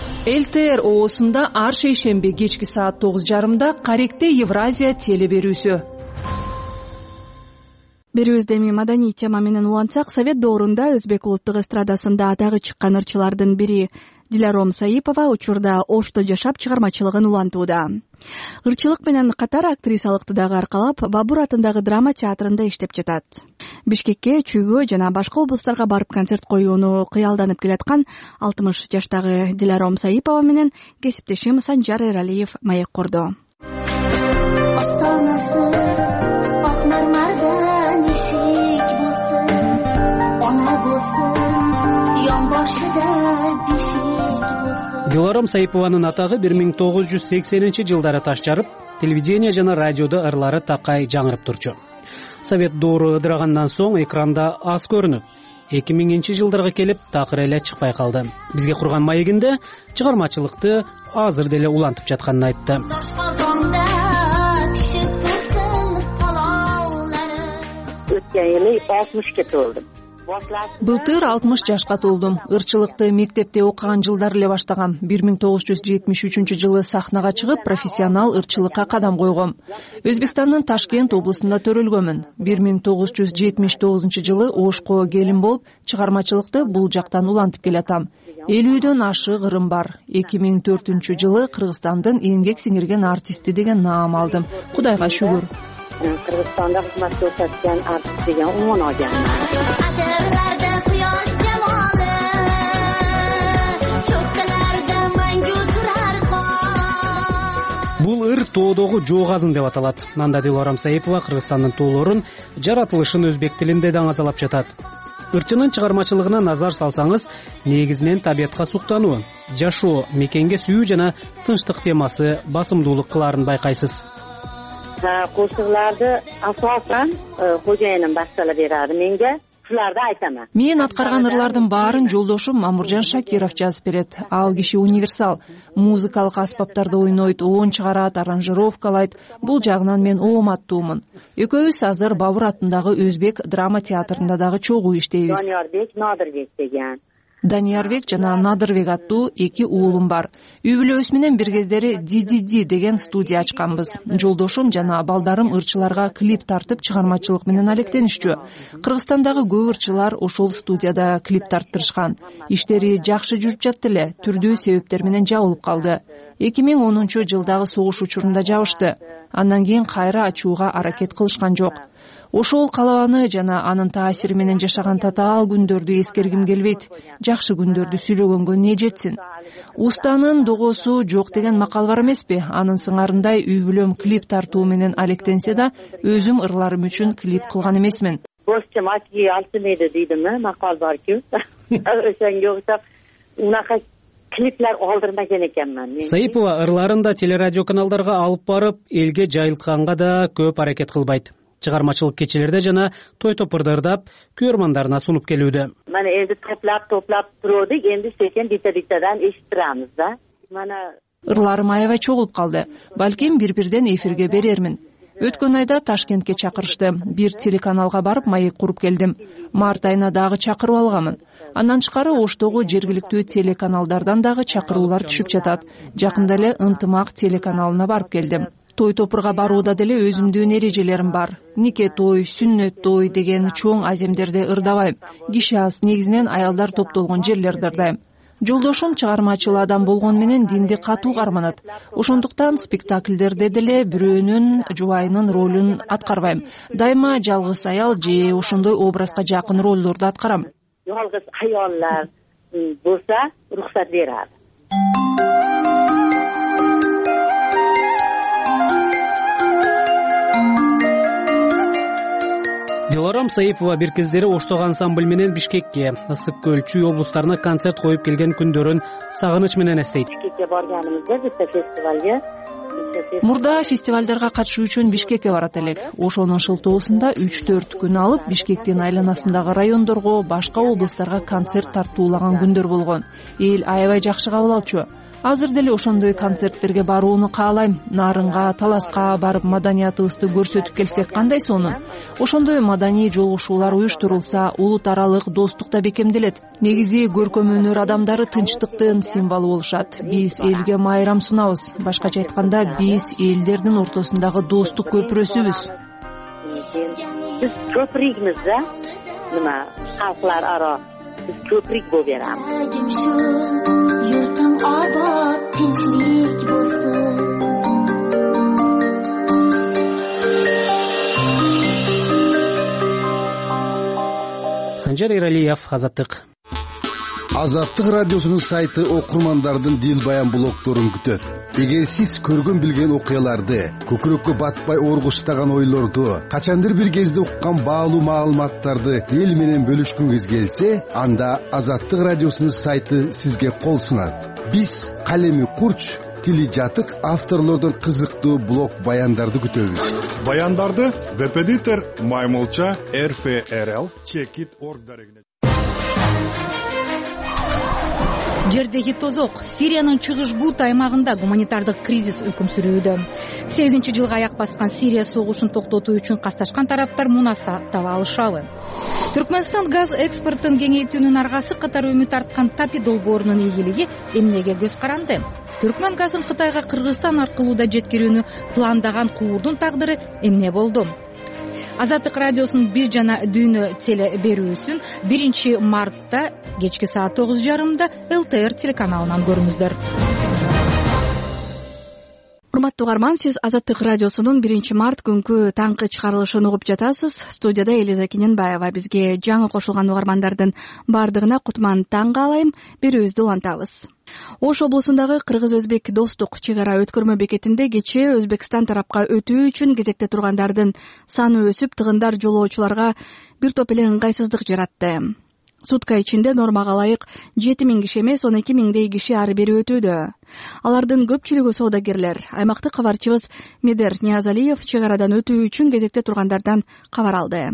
ЛТР оосунда ар шейшемби кечки саат 9:30 Каректе Евразия теле берүүсү. берүүбүздө эми маданий тема менен улантсак, совет доорунда өзбек улуттук эстрадасында атагы чыккан ырчылардын бири Диларом Саипова учурда Ошто жашап чыгармачылыгын улантууда. Ырчылык менен катар актрисалыкты дагы аркалап, Бабур атындагы драма театрында иштеп жатат. Бишкекке, Чүйгө жана башка облустарга барып концерт коюуну кыялданып келаткан 60 жаштагы Диларом Саипова менен кесиптешим Санжар Эралиев маек курду. Диларом Саипованын атагы 1980-жылдары таш жарып, телевидение жана радиодо ырлары такай жаңырып турчу. Совет доору ыдырагандан соң экранда аз көрүнүп, 2000-жылдарга келип такыр эле чыкпай калды. Бизге курган маегинде чыгармачылыкты азыр деле улантып жатканын айтты. Өткөн жылы 60 толдум. Былтыр 60 жашка толдум. Ырчылыкты мектепте окуган жылдары эле баштагам. 1973-жылы сахнага чыгып, профессионал ырчылыкка кадам койгом. Өзбекстандын Ташкент облусунда төрөлгөмүн. 1979-жылы Ошко келин болуп, чыгармачылыкты бул жактан улантып келатам. 50дөн ашык ырым бар. 2004-жылы Кыргызстандын эмгек сиңирген артисти деген наам алдым. Кудайга шүгүр. Кыргызстанда кызмат көрсөткөн артист деген унван алганмын. Бул ыр тоодогу жоок азын деп аталат. Анда Диларом Саипова Кыргызстандын тоолорун, жаратылышын өзбек тилинде даңазалап жатат. Ырчынын чыгармачылыгына назар салсаңыз, негизинен табиятка суктануу, жашоо, мекенге сүйүү жана тынчтык темасы басымдуулук кылаарын байкайсыз. Кошукларды асосан кожоюнум баштала берadi менге. Шуларды айтамын. Мен аткарган ырлардын баарын жолдошум Мамуржан Шакиров жазып берет. Ал киши универсал. Музыкалык аспаптарды ойнойт, оон чыгарат, аранжировкалайт. Бул жагынан мен ооматтуумун. Экөөбүз азыр Бабур атындагы өзбек драма театрында дагы чогуу иштейбиз. Даниярбек, Надырбек деген. Даниярбек жана Надырбек аттуу 2 уулум бар. Үй бүлөбүз менен бир кездери Диди деген студия ачканбыз. Жолдошум жана балдарым ырчыларга клип тартып чыгармачылык менен алектенишчү. Кыргызстандагы көп ырчылар ошол студияда клип тарттырышкан. Иштери жакшы жүрүп жатты эле, түрдүү себептер менен жабылып калды. 2010-жылдагы согуш учурунда жабышты. Андан кийин кайра ачууга аракет кылышкан жок. Ошол калабаны жана анын таасири менен жашаган татаал күндөрдү эскергим келбейт. Жакшы күндөрдү сүйлөгөнгө не жетсин? Устанын догосу жок деген макал бар эмеспи? Анын сыңарындай үй бүлөм клип тартуу менен алектенсе да, өзүм ырларым үчүн клип кылган эмесмин. Босчум аки алтымейди дейдими? Макал бар-ку. Ошонго окшоп унака клиплер алдырмаган экенмин. Саипова ырларын да телерадио каналдарга алып барып, элге жайылтканга да көп аракет кылбайт. Чыгармачылык кечелерде жана той топурда ырдап, көрмандарына сунуп келүүдө. Мана элди топлап турдук, энди секен бита-битадан эшип турабыз да. Мана ырларым аябай чогулуп калды. Балким бир-бирден эфирге берермин. Өткөн айда Ташкентке чакырышты. Бир телеканалга барып маек куруп келдим. Март айына дагы чакырып алганмын. Андан тышкары Оштогу жергиликтүү телеканалдардан дагы чакыруулар түшүп жатат. Жакында эле Ынтымак телеканалына барып келдим. Той топурга барууда деле өзүмдүн эрежелерим бар. Нике той, сүннөт той деген чоң аземдерде ырдабайм. Киши аз, негизинен аялдар топтолгон жерлерде ырдайм. Жолдошум чыгармачыл адам болгон менен динди катуу карманат. Ошондуктан спектакльдерде деле бирөөнүн жубайынын ролун аткарбайм. Дайыма жалгыз аял же ошондой образга жакын ролдорду аткарам. Жалгыз аялдар болсо уруксат берат. Диларом Саипова бир кездери Оштогу ансамбль менен Бишкекке, Ысык көл, Чүй облустарына концерт коюп келген күндөрүн сагыныч менен эстейт. Бишкекке барганымызда бир фестивалга Мурда фестивалдарга катышуу үчүн Бишкекке барат элек. Ошонун шылтоосунда 3-4 күн алып, Бишкектин айланасындагы райондорго, башка облустарга концерт тартуулаган күндөр болгон. Эл аябай жакшы кабыл алчу. Азыр деле ошондой концерттерге барууну каалайм. Нарынга, Таласка барып маданиятыбызды көрсөтүп келсек кандай сонун? Ошондой маданий жолугушуулар уюштурулса, улут аралык достук да бекемделет. Негизи көркөм өнөр адамдары тынчтыктын символу болушат. Биз элге майрам сунабыз. Башкача айтканда, биз элдердин ортосундагы достук көпүрөсүбүз. биз көпүрөгүбүз да нема халклар аро биз көпүрөк болуп беребиз. Yurtim obod, tinchlik bo'lsin. Санжар Эралиев, Азаттык. Азаттык радиосунун сайты окурмандардын дил баян блогдорун күтөт. Эгер сиз көргөн билген окуяларды, көкүрөккө батпай оргуштаган ойлорду, качандыр бир кезде уккан баалуу маалыматтарды эл менен бөлүшкүңүз келсе, анда Азаттык радиосунун сайты сизге кол сунат. Биз калеми курч, тили жатык авторлордун кызыктуу блог баяндарды күтөбүз. Баяндарды Веб-эдитор Маймылча RFRL Checkit.org дарегине. Жердеги тозок. Сириянын чыгыш бут аймагында гуманитардык кризис өкүм сүрүүдө. 8-жылга аяк баскан Сирия согушун токтотуу үчүн касташкан тараптар мунасат таба алышабы? Түркмөнстан газ экспортун кеңейтүүнүн аргасы катары үмүт арткан Тапи долбоорунун ийгилиги эмнеге көз каранды? Түркмөн газын Кытайга Кыргызстан аркылуу да жеткирүүнү пландаган куурдун тагдыры эмне болду? Азаттык радиосунун бир жана дүйнө теле берүүсүн 1 мартта кечки саат 9:30 ЛТР телеканалынан көрүңүздөр. Урматтуу угарман, сиз Азаттык радиосунун 1 март күнкү таңкы чыгарылышын угуп жатасыз. Студияда Элиза Кененбаева. Бизге жаңы кошулган угармандардын бардыгына кутман таң каалайм, берүүбүздү улантабыз. Ош облусундагы кыргыз-өзбек достук чек ара өткөрмө бекетинде кечээ Өзбекстан тарапка өтүү үчүн кезекте тургандардын саны өсүп, тыгындар жолоочуларга бир топ эле ыңгайсыздык жаратты. Сутка ичинде нормага ылайык 7000 киши эмес, 12000 киши ары бери өтүүдө. Алардын көпчүлүгү соодагерлер. Аймактык кабарчыбыз Медер Ниязалиев чек арадан өтүү үчүн кезекте тургандардан кабар алды.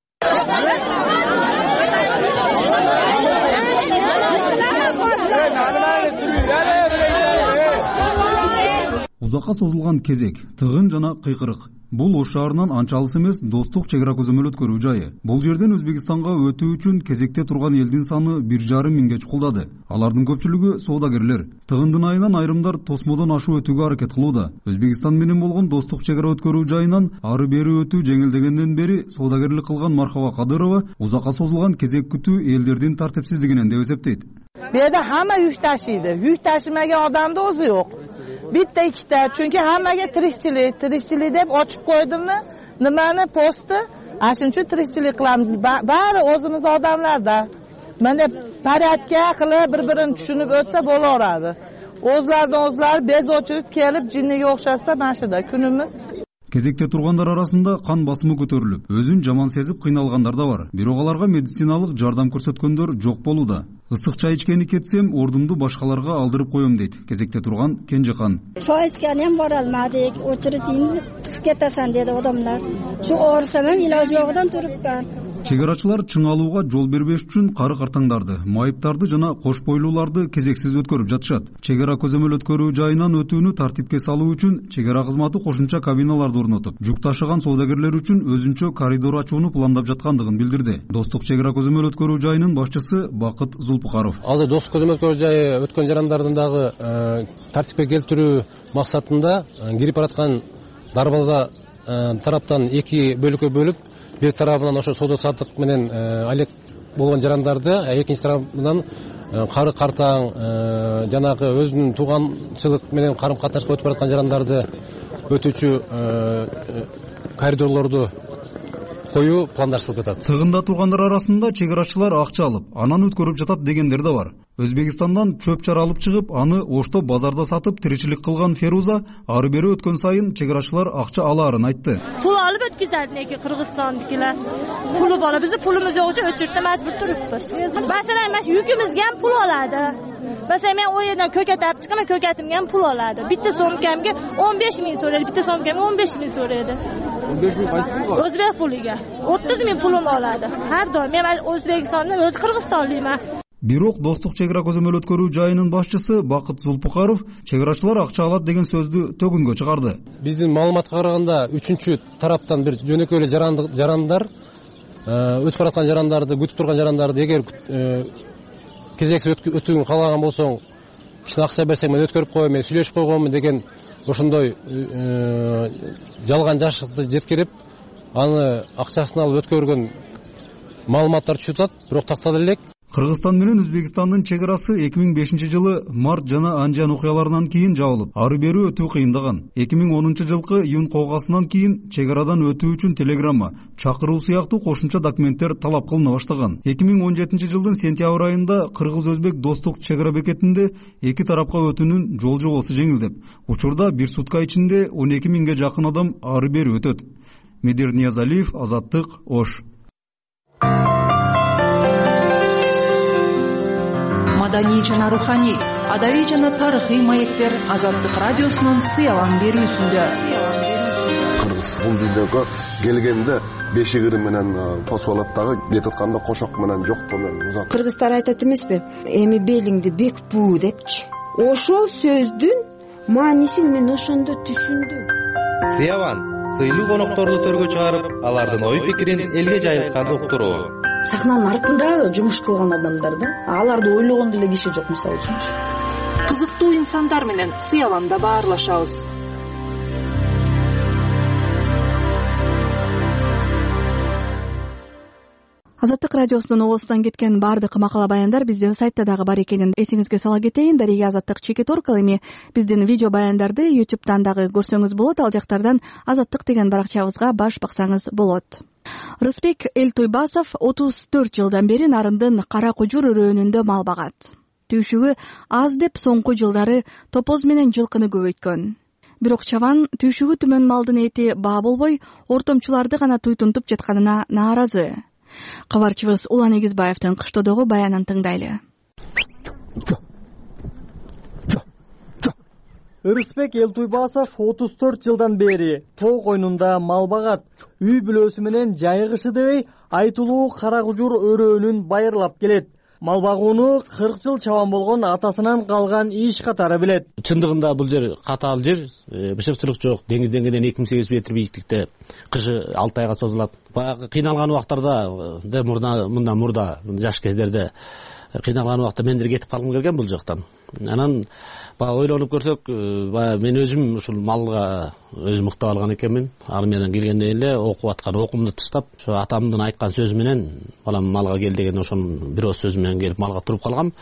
Узакка созулган кезек, тыгын жана кыйкырык. Бул Ош шаарынан анча алыс эмес достук чек ара көзөмөл өткөрүү жайы. Бул жерден Өзбекстанга өтүү үчүн кезекте турган элдин саны 1,5 миңге чукулдады. Алардын көпчүлүгү соодагерлер. Тыгындын айынан айрымдар тосмодон ашуу өтүүгө аракет кылууда. Өзбекстан менен болгон достук чек ара өткөрүү жайынан ары бери өтүү жеңилдегенден бери соодагерлик кылган Мархаба Кадырова узакка созулган кезек күтүү элдердин тартипсиздигинен деп эсептейт. Bu yerda hamma yuk tashiydi. Yuk tashimagan odamni o'zi yo'q. Bitta ikkita, chunki hammaga tirikchilik deb ochib qo'ydimmi? Nimani posti? Shuning uchun tirikchilik qilamiz. Bari o'zimiz odamlarda. Mana porядка qilib bir-birini tushunib o'tsa bo'laveradi. O'zlari bez ochirib kelib jinniga o'xshasa mana shuda kunimiz. Кезекте тургандар арасында кан басымы көтөрүлүп, өзүн жаман сезип кыйналгандар да бар. Бирок аларга медициналык жардам көрсөткөндөр жок болууда. Ысык чай ичкени кетсем, ордумду башкаларга алдырып коем дейт кезекте турган Кенжехан. Чай ичкени ham bora olmadik, очередин chiqib ketasan dedi odamlar. Shu orsam ham iloji yo'g'idan turibman. Чек арачылар чыңалууга жол бербеш үчүн кары картаңдарды, майыптарды жана кош бойлууларды кезексиз өткөрүп жатышат. Чек ара көзөмөл өткөрүү жайынан өтүүнү тартипке салуу үчүн чек ара кызматы кошумча кабиналарды орнотуп, жүк ташыган соодагерлер үчүн өзүнчө коридор ачууну пландап жаткандыгын билдирди. Достук чек ара көзөмөл өткөрүү жайынын башчысы Бакыт Зулпукаров. Азыр достук көзөмөл өткөрүү жайы өткөн жарандардын дагы тартипке келтирүү максатында кирип бараткан дарбаза тараптан эки бөлүккө бөлүп, бир тарабынан ошо соода саттык менен алек болгон жарандарды, экинчи тарабынан кары картаң жанагы өзүнүн тууганчылык менен карым катнашка өтүп бараткан жарандарды өтүүчү коридорлорду коюу пландаштырылып жатат. Тыгында тургандар арасында чек арачылар акча алып, анан өткөрүп жатат дегендер да бар. Өзбекстандан чөп чар алып чыгып, аны Ошто базарда сатып тиричилик кылган Феруза ары бери өткөн сайын чек арачылар акча алаарын айтты. Pul olib o'tkazadi lekin Qirg'izistondagilar. Puli bor, bizning pulimiz yo'q uchun o'chirda majbur turibmiz. Masalan, mana shu yukimizga ham pul oladi. Masalan, men o yerdan ko'kat olib chiqaman, ko'katimga ham pul oladi. Bitta so'mkamga 15 ming so'raydi, bitta so'mkamga 15 ming so'raydi. 15 ming qaysi pulga? O'zbek puliga. 30 ming pulim oladi. Har doim men O'zbekistondan o'z Qirg'izistonlikman. Бирок достук чек ара көзөмөл өткөрүү жайынын башчысы Бакыт Зулпукаров чек арачылар акча алат деген сөздү төгүнгө чыгарды. Биздин маалыматка караганда 3-чү тараптан бир жөнөкөй эле жарандар өтүп бараткан жарандарды, күтүп турган жарандарды эгер кезексиз өтүүнү каалаган болсоң, кичине акча берсең мен өткөрүп коем, мен сүйлөшүп койгонмун деген ошондой жалган жашыкты жеткирип аны акчасын алып өткөргөн маалыматтар түшүп атат, бирок тактада элек. Кыргызстан менен Өзбекстандын чек арасы 2005-жылы март жана Анжан окуяларынан кийин жабылып, ары бери өтүү кыйындаган. 2010-жылкы июнь коогасынан кийин чек арадан өтүү үчүн телеграмма, чакыруу сыяктуу кошумча документтер талап кылына баштаган. 2017-жылдын сентябрь айында кыргыз-өзбек достук чек ара бекетинде эки тарапка өтүүнүн жол жобосу жеңилдеп, учурда бир сутка ичинде 12 миңге жакын адам ары бери өтөт. Медер Ниязалиев, Азаттык, Ош. Маданий жана руханий, адабий жана тарыхый маектер Азаттык радиосунун сыялан берүүсүндө. Кыргыз бул үйдөгө келгенде бешигири менен фосфолаттагы кетип атканда кошок менен жоктоо менен узат. Кыргыздар айтат эмеспи? Эми белиңди бек буу депчи. Ошол сөздүн маанисин мен ошондо түшүндүм. Сыяван сыйлуу конокторду төргө чыгарып, алардын ой пикирин элге жайылтканды уктуруу. Сахнанын артында жумуш кылган адамдар да, аларды ойлогон деле киши жок, мисалы үчүнчү. Кызыктуу инсандар менен сыяланда баарлашабыз. Азаттык радиосунун оозунан кеткен баардык макала баяндар биздин сайтта дагы бар экенин эсиңизге сала кетейин. Дарига Азаттык Чекит.org, ал эми биздин видео баяндарды YouTube'дан дагы көрсөңүз болот. Ал жактардан Азаттык деген баракчабызга баш баксаңыз болот. Рысбек Элтойбасов 34 жылдан бери Нарындын Кара Кужур өрөөнүндө мал багат. Түйшүгү аз деп соңку жылдары топоз менен жылкыны көбөйткөн. Бирок чабан түйшүгү түмөн малдын эти баа болбой, ортомчуларды гана туйтунтуп жатканына нааразы. Кабарчыбыз Улан Эгизбаевдин кыштоодогу баянын тыңдайлы. Рысбек Элтойбасов 34 жылдан бери тоо койнунда мал багат. Үй бүлөсү менен жайыгышы дебей айтылуу Кара Кужур өрөөнүн байырлап келет. Мал багууну 40 жыл чабан болгон атасынан калган иш катары билет. Чындыгында бул жер катаал жер, бышыкчылык жок. Деңиз деңгээлинен 2800 метр бийиктикте, кышы 6 айга созулат. Баягы кыйналган убактарда, мындан мурда жаш кездерде кыйналган убакта мендер кетип калгым келген бул жактан. Анан баягы ойлонуп көрсөк, мен өзүм ушул малга өзүм мыктап алган экенмин. Армиядан келгенден эле окуп аткан окуумду таштап, ошо атамдын айткан сөзү менен балам малга кел деген ошонун бир ооз сөзү менен келип малга туруп калгам.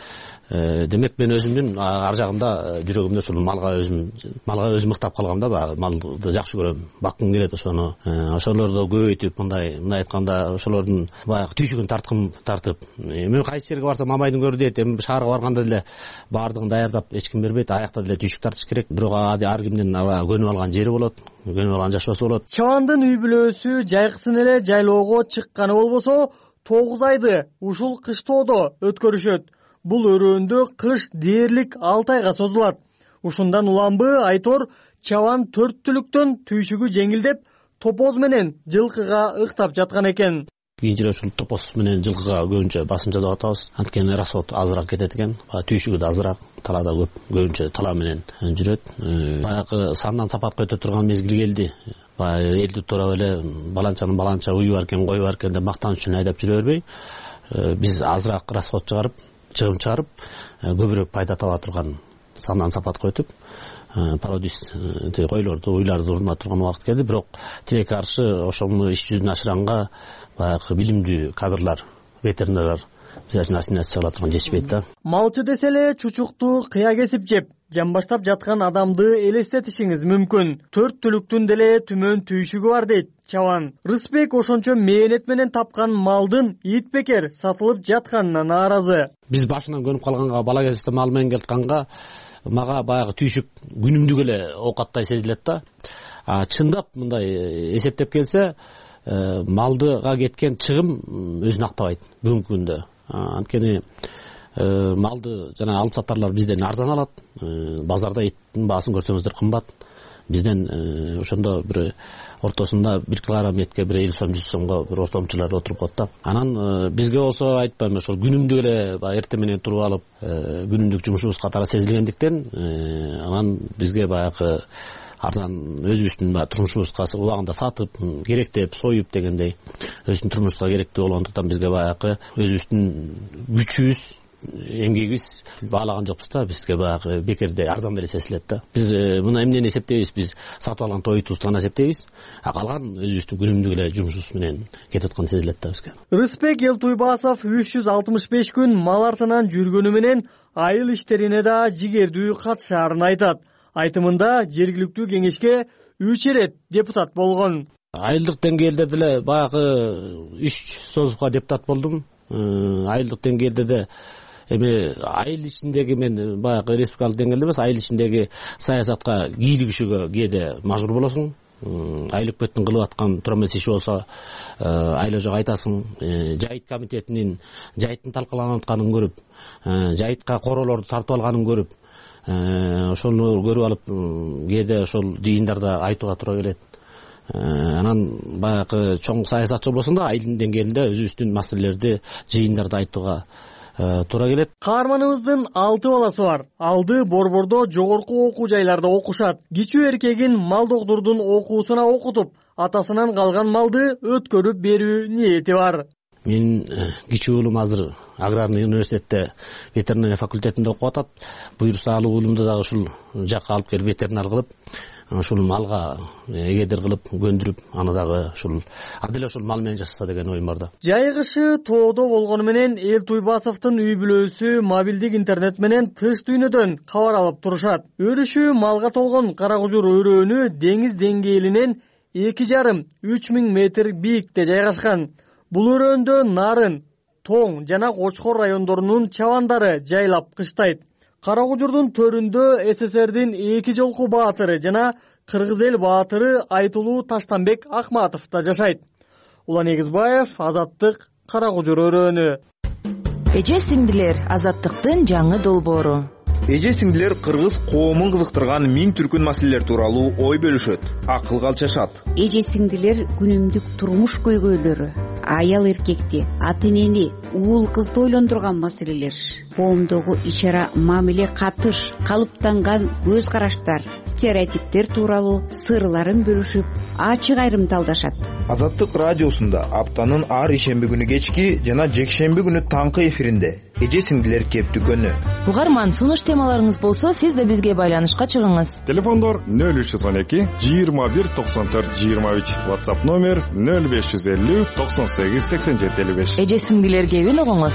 Демек мен өзүмдүн ар жагымда жүрөгүмдө ушул малга өзүм мыктап калгам да, баягы малды жакшы көрөм, баккым келет ошону. Ошолорду көбөйтүп, мындай айтканда ошолордун баягы түйшүгүн тартып. Мен кайсы жерге барсам мамайдын көрү дейт, эми шаарга барганда деле баардыгын даярдап эч ким бербейт, аякта деле түйшүк тартыш керек. Бирок ар кимдин көнүп алган жери болот, көнүп алган жашоосу болот. Чабандын үй бүлөсү жайкысын эле жайлоого чыкканы болбосо 9 айды ушул кыштоодо өткөрүшөт. Бул өрөөндө кыш дээрлик 6 айга созулат. Ушундан уламбы Айтор чабан 4 түлүктөн түйшүгү жеңилдеп, топоз менен жылкыга ыктап жаткан экен. Кийинчерээк ушул топоз менен жылкыга көбүнчө басым жасап атабыз. Анткени расход азыраак кетет экен. Түйшүгү да азыраак, талаада көп, көбүнчө тала менен жүрөт. Баягы сандан сапатка өтө турган мезгил келди. Элди туурап эле баланча уй бар экен, кой бар экен деп мактаныч үчүн айдап жүрө бербей, биз азыраак расход чыгарып, чыгым чыгарып, көбүрөөк пайда таба турган сандан сапатка өтүп, пародист койлорду, уйларды урмат турган убакыт келди. Бирок тилекке каршы ошону иш жүзүнө ашыранга баягы билимдүү кадрлар, ветеринарлар биз үчүн ассимиляция кыла турган жетишпейт да. Малчы десе эле чучукту кыя кесип жеп, жамбаштап жаткан адамды элестетишиңиз мүмкүн. 4 түлүктүн деле түмөн түйшүгү бар дейт чабан. Рысбек ошончо мээнет менен тапкан малдын ит бекер сатылып жатканына нааразы. Биз башынан көнүп калганга, бала кезде мал менен келатканга мага баягы түйшүк күнүмдүк эле оокаттай сезилет да. Чындап мындай эсептеп келсе, малдыга кеткен чыгым өзүн актабайт бүгүнкү күндө. Анткени малды жана алып сатарлар бизден арзан алат. Базарда иттин баасын көрсөңүздөр кымбат. Бизден ошондо бир ортосунда 1 килограмм этке 150 сом 100 сомго бир ортомчулар отуруп коет да. Анан бизге болсо айтпайм, ошол күнүмдүк эле эртең менен туруп алып, күнүмдүк жумушубуз катары сезилгендиктен, анан бизге баягы арзан өзүбүздүн турмушубузга убагында сатып, керектеп, союп дегендей өзүбүздүн турмушубузга керектүү болгондуктан бизге баягы өзүбүздүн күчүбүз эмгегибиз баалаган жокпуз да, бизге баягы бекерде арзан эле сезилет да. Биз мына эмнени эсептейбиз, биз сатып алган тойтубузду гана эсептейбиз, калган өзүбүздүн күнүмдүк эле жумушубуз менен кетип аткан сезилет да бизге. Рыспек Элтуйбасов 365 күн мал артынан жүргөнү менен айыл иштерине да жигердүү катышаарын айтат. Айтымында жергиликтүү кеңешке 3 ирет депутат болгон. Айылдык деңгээлде деле баягы 3 созупка депутат болдум. Айылдык деңгээлде де эми айыл ичиндеги мен баягы республикалык деңгээлде эмес, айыл ичиндеги саясатка кийлигишүүгө кээде мажбур болосуң. Айыл өкмөттүн кылып аткан туура эмес иши болсо айла жок айтасың. Жайыт комитетинин жайыттын талкаланып атканын көрүп, жайытка короолорду тартып алганын көрүп, ошону көрүп алып кээде ошол жыйындарда айтууга туура келет. Анан баягы чоң саясатчы болсоң да айылдын деңгээлинде өзүбүздүн маселелерди жыйындарда айтууга туура келет. Каарманыбыздын 6 баласы бар. Алды Борбордо жогорку окуу жайларда окушат. Кичүү эркегин малдогдурдун окуусуна окутуп, атасынан калган малды өткөрүп берүү ниети бар. Мен кичүү уулум азыр аграрный университетте ветеринария факультетинде окуп атат. Буюрса алуу уулумду дагы ушул жакка алып келип ветеринар кылып, ушул малга эгедер кылып көндүрүп, аны дагы ушул адил ушул мал менен жашаса деген оюм бар да. Жайгышы тоодо болгону менен Элтуйбасовдун үй бүлөсү мобилдик интернет менен тыш дүйнөдөн кабар алып турушат. Өрүшү малга толгон Каракужур өрөөнү деңиз деңгээлинен 2,5–3 миң метр бийикте жайгашкан. Бул өрөөндө нарын, тоң жана Кочкор райондорунун чабандары жайлап кыштайт. Каракужурдун төрүндө СССРдин 2 жолку баатыры жана кыргыз эл баатыры Айтулуу Таштанбек Акматов да жашайт. Улан Эгизбаев, Азаттык, Каракужур өрөөнү. Эже сиңдилер, Азаттыктын жаңы долбоору. Эже сиңдилер кыргыз коомун кызыктырган миң түркүн маселелер тууралуу ой бөлүшөт, акыл калчашат. Эже сиңдилер күнүмдүк турмуш көйгөйлөрү, аял эркекти, ата энени, уул кызды ойлондурган маселелер, коомдогу ичара мамиле катыш, калыптанган көз караштар, стереотиптер тууралуу сырларын бөлүшүп, ачык айрымдалдашат. Азаттык радиосунда аптанын ар ишемби күнү кечки жана жекшемби күнү таңкы эфиринде эже сиңдилер кептүкөнү. Угарман, сунуш темаларыңыз болсо, сиз да бизге байланышка чыгыңыз. Телефондор 0312 21 94 23, WhatsApp номер 0550 98 87 55. Эже сиңдилер кебин угуңуз.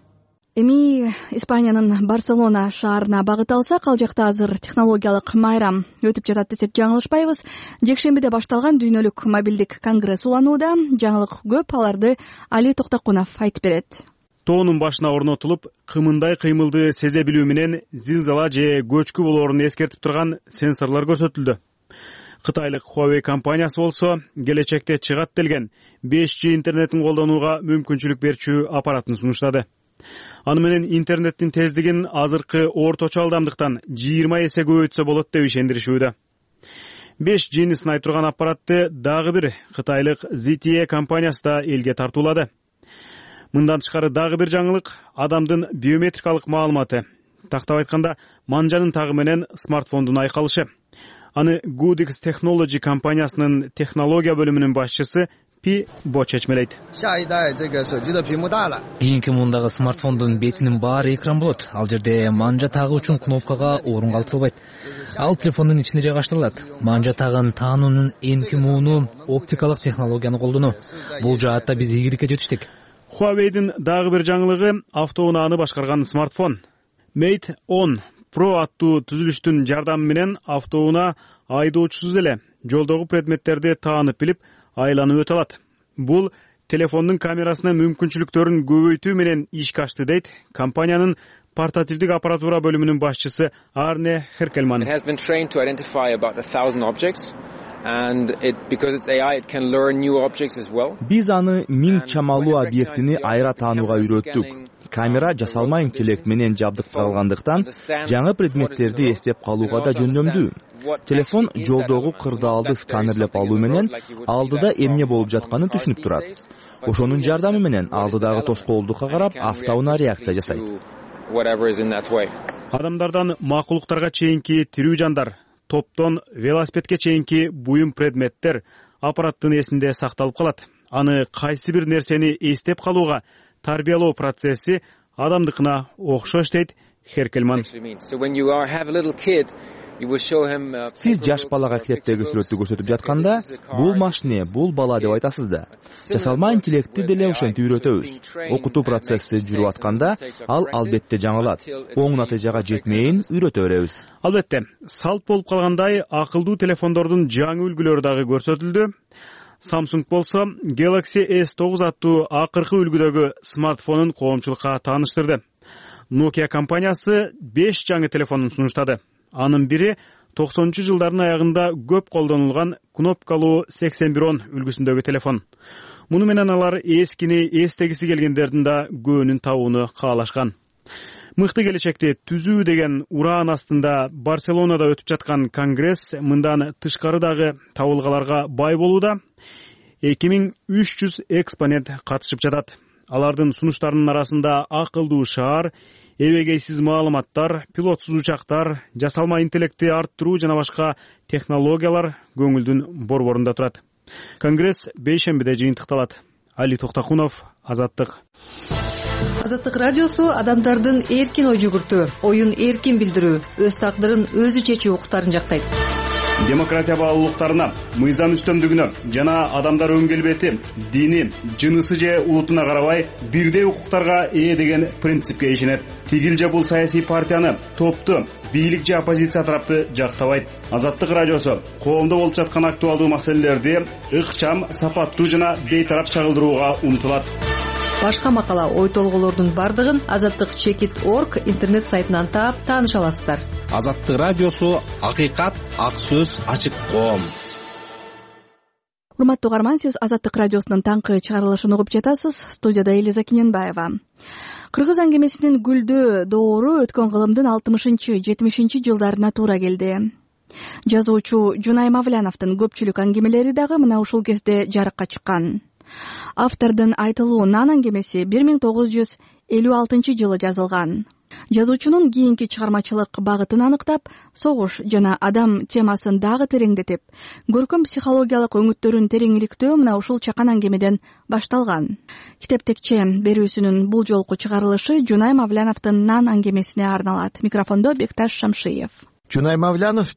Эми Испаниянын Барселона шаарына багыт алсак, ал жакта азыр технологиялык майрам өтүп жатат десек жаңылышпайбыз. Жекшембиде башталган дүйнөлүк мобилдик конгресс уланууда. Жаңылык көп, аларды Али Токтокунов айтып берет. Тоонун башына орнотулуп, кымындай кыймылды сезе билүү менен зилзала же көчкү болоорун эскертип турган сенсорлор көрсөтүлдү. Кытайлык Huawei компаниясы болсо келечекте чыгат делген 5G интернетин колдонууга мүмкүнчүлүк берчү аппаратын сунуштады. Аны менен интернеттин тездигин азыркы орточо алдамдыктан 20 эсе көбөйтсө болот деп ишендиришүүдө. 5G'ни сынай турган аппаратты дагы бир кытайлык ZTE компаниясы да элге тартуулады. Мындан тышкары дагы бир жаңылык — адамдын биометрикалык маалыматы. Тактап айтканда, манжанын тагы менен смартфондун айкалышы. Аны Goodix Technology компаниясынын технология бөлүмүнүн башчысы Пи Бо чечмелейт. Кийинки мундагы смартфондун бетинин баары экран болот. Ал жерде манжа тагы үчүн кнопкага орун калтырылбайт. Ал телефондун ичине жайгаштырылат. Манжа тагын таануунун эмки мууну оптикалык технологияны колдонуу. Бул жаатта биз ийгиликке жетиштик. Huawei'дин дагы бир жаңылыгы — автоунааны башкарган смартфон. Mate 10 Pro аттуу түзүлүштүн жардамы менен автоунаа айдоочусуз эле жолдогу предметтерди таанып билип, айланып өтө алат. Бул телефондун камерасынын мүмкүнчүлүктөрүн көбөйтүү менен ишке ашты дейт компаниянын портативдик аппаратура бөлүмүнүн башчысы Арне Херкельман. Биз аны 1000 чамалуу объектини айра таанууга үйрөттүк. Камера жасалма интеллект менен жабдыкталгандыктан жаңы предметтерди эстеп калууга да жөндөмдүү. Телефон жолдогу кырдаалды сканерлеп алуу менен алдыда эмне болуп жатканын түшүнүп турат. Ошонун жардамы менен алдыдагы тоскоолдукка карап автоунаа реакция жасайт. Адамдардан макулуктарга чейинки тирүү жандар, топтон велосипедке чейинки буюм предметтер аппараттын эсинде сакталып калат. Аны кайсы бир нерсени эстеп калууга тарбиялоо процесси адамдыкына окшош дейт Херкельман. Сиз жаш балага китептеги сүрөттү көрсөтүп жатканда, бул машине, бул бала деп айтасыз да. Жасалма интеллектти деле ошентип үйрөтөбүз. Окутуу процесси жүрүп атканда, ал албетте жаңылат. Оң натыйжага жетмейин үйрөтө беребиз. Албетте, салт болуп калгандай акылдуу телефондордун жаңы үлгүлөрү дагы көрсөтүлдү. Samsung болсо Galaxy S9 аттуу акыркы үлгүдөгү смартфонун коомчулукка тааныштырды. Nokia компаниясы 5 жаңы телефонун сунуштады. Анын бири 90-жылдардын аягында көп колдонулган кнопкалуу 8110 үлгүсүндөгү телефон. Муну менен алар эскини эстегиси келгендердин да көөнүн табууну каалашкан. Мыкты келечекти түзүү деген ураан астында Барселонада өтүп жаткан конгресс мындан тышкары дагы табылгаларга бай болууда. 2300 экспонент катышып жатат. Алардын сунуштарынын арасында акылдуу шаар, эбегейсиз маалыматтар, пилотсуз учактар, жасалма интеллекти арттыруу жана башка технологиялар көңүлдүн борборунда турат. Конгресс бейшембиде жыйынтыкталат. Али Токтакунов, Азаттык. Азаттык радиосу адамдардын эркин ой жүгүртүү, оюн эркин билдирүү, өз тагдырын өзү чечүү укуктарын жактайт. Демократия баалуулуктарына, мыйзам үстөмдүгүнө жана адамдар өң келбети, дини, жынысы же улутуна карабай бирдей укуктарга ээ деген принципке ишенет. Тигил же бул саясий партияны, топту, бийлик же оппозиция тарапты жактабайт. Азаттык радиосу коомдо болуп жаткан актуалдуу маселелерди ыкчам, сапаттуу жана бейтарап чагылдырууга умтулат. Башка макала, ой толголордун бардыгын azattik.org интернет сайтынан таап тааныша аласыздар. Азаттык радиосу акыйкат, ак сөз, ачык коом. Урматтуу угарман, сиз Азаттык радиосунун таңкы чыгарылышын угуп жатасыз. Студияда Элиза Кененбаева. Кыргыз аңгемесинин гүлдөө доору өткөн кылымдын 60-70 жылдарына туура келди. Жазуучу Жунай Мавляновдун көпчүлүк аңгемелери дагы мына ушул кезде жарыкка чыккан. Автордун айтылуу Нан аңгемеси 1956 жылы жазылган. Жазуучунун кийинки чыгармачылык багытын аныктап, согуш жана адам темасын дагы тереңдетип, көркөм психологиялык өңүттөрүн тереңиликтөө мына ушул чакан аңгемеден башталган. Китептекче берүүсүнүн бул жолку чыгарылышы Жунай Мавляновдун Нан аңгемесине арналат. Микрофондо Бекташ Шамшиев. Жунай Мавлянов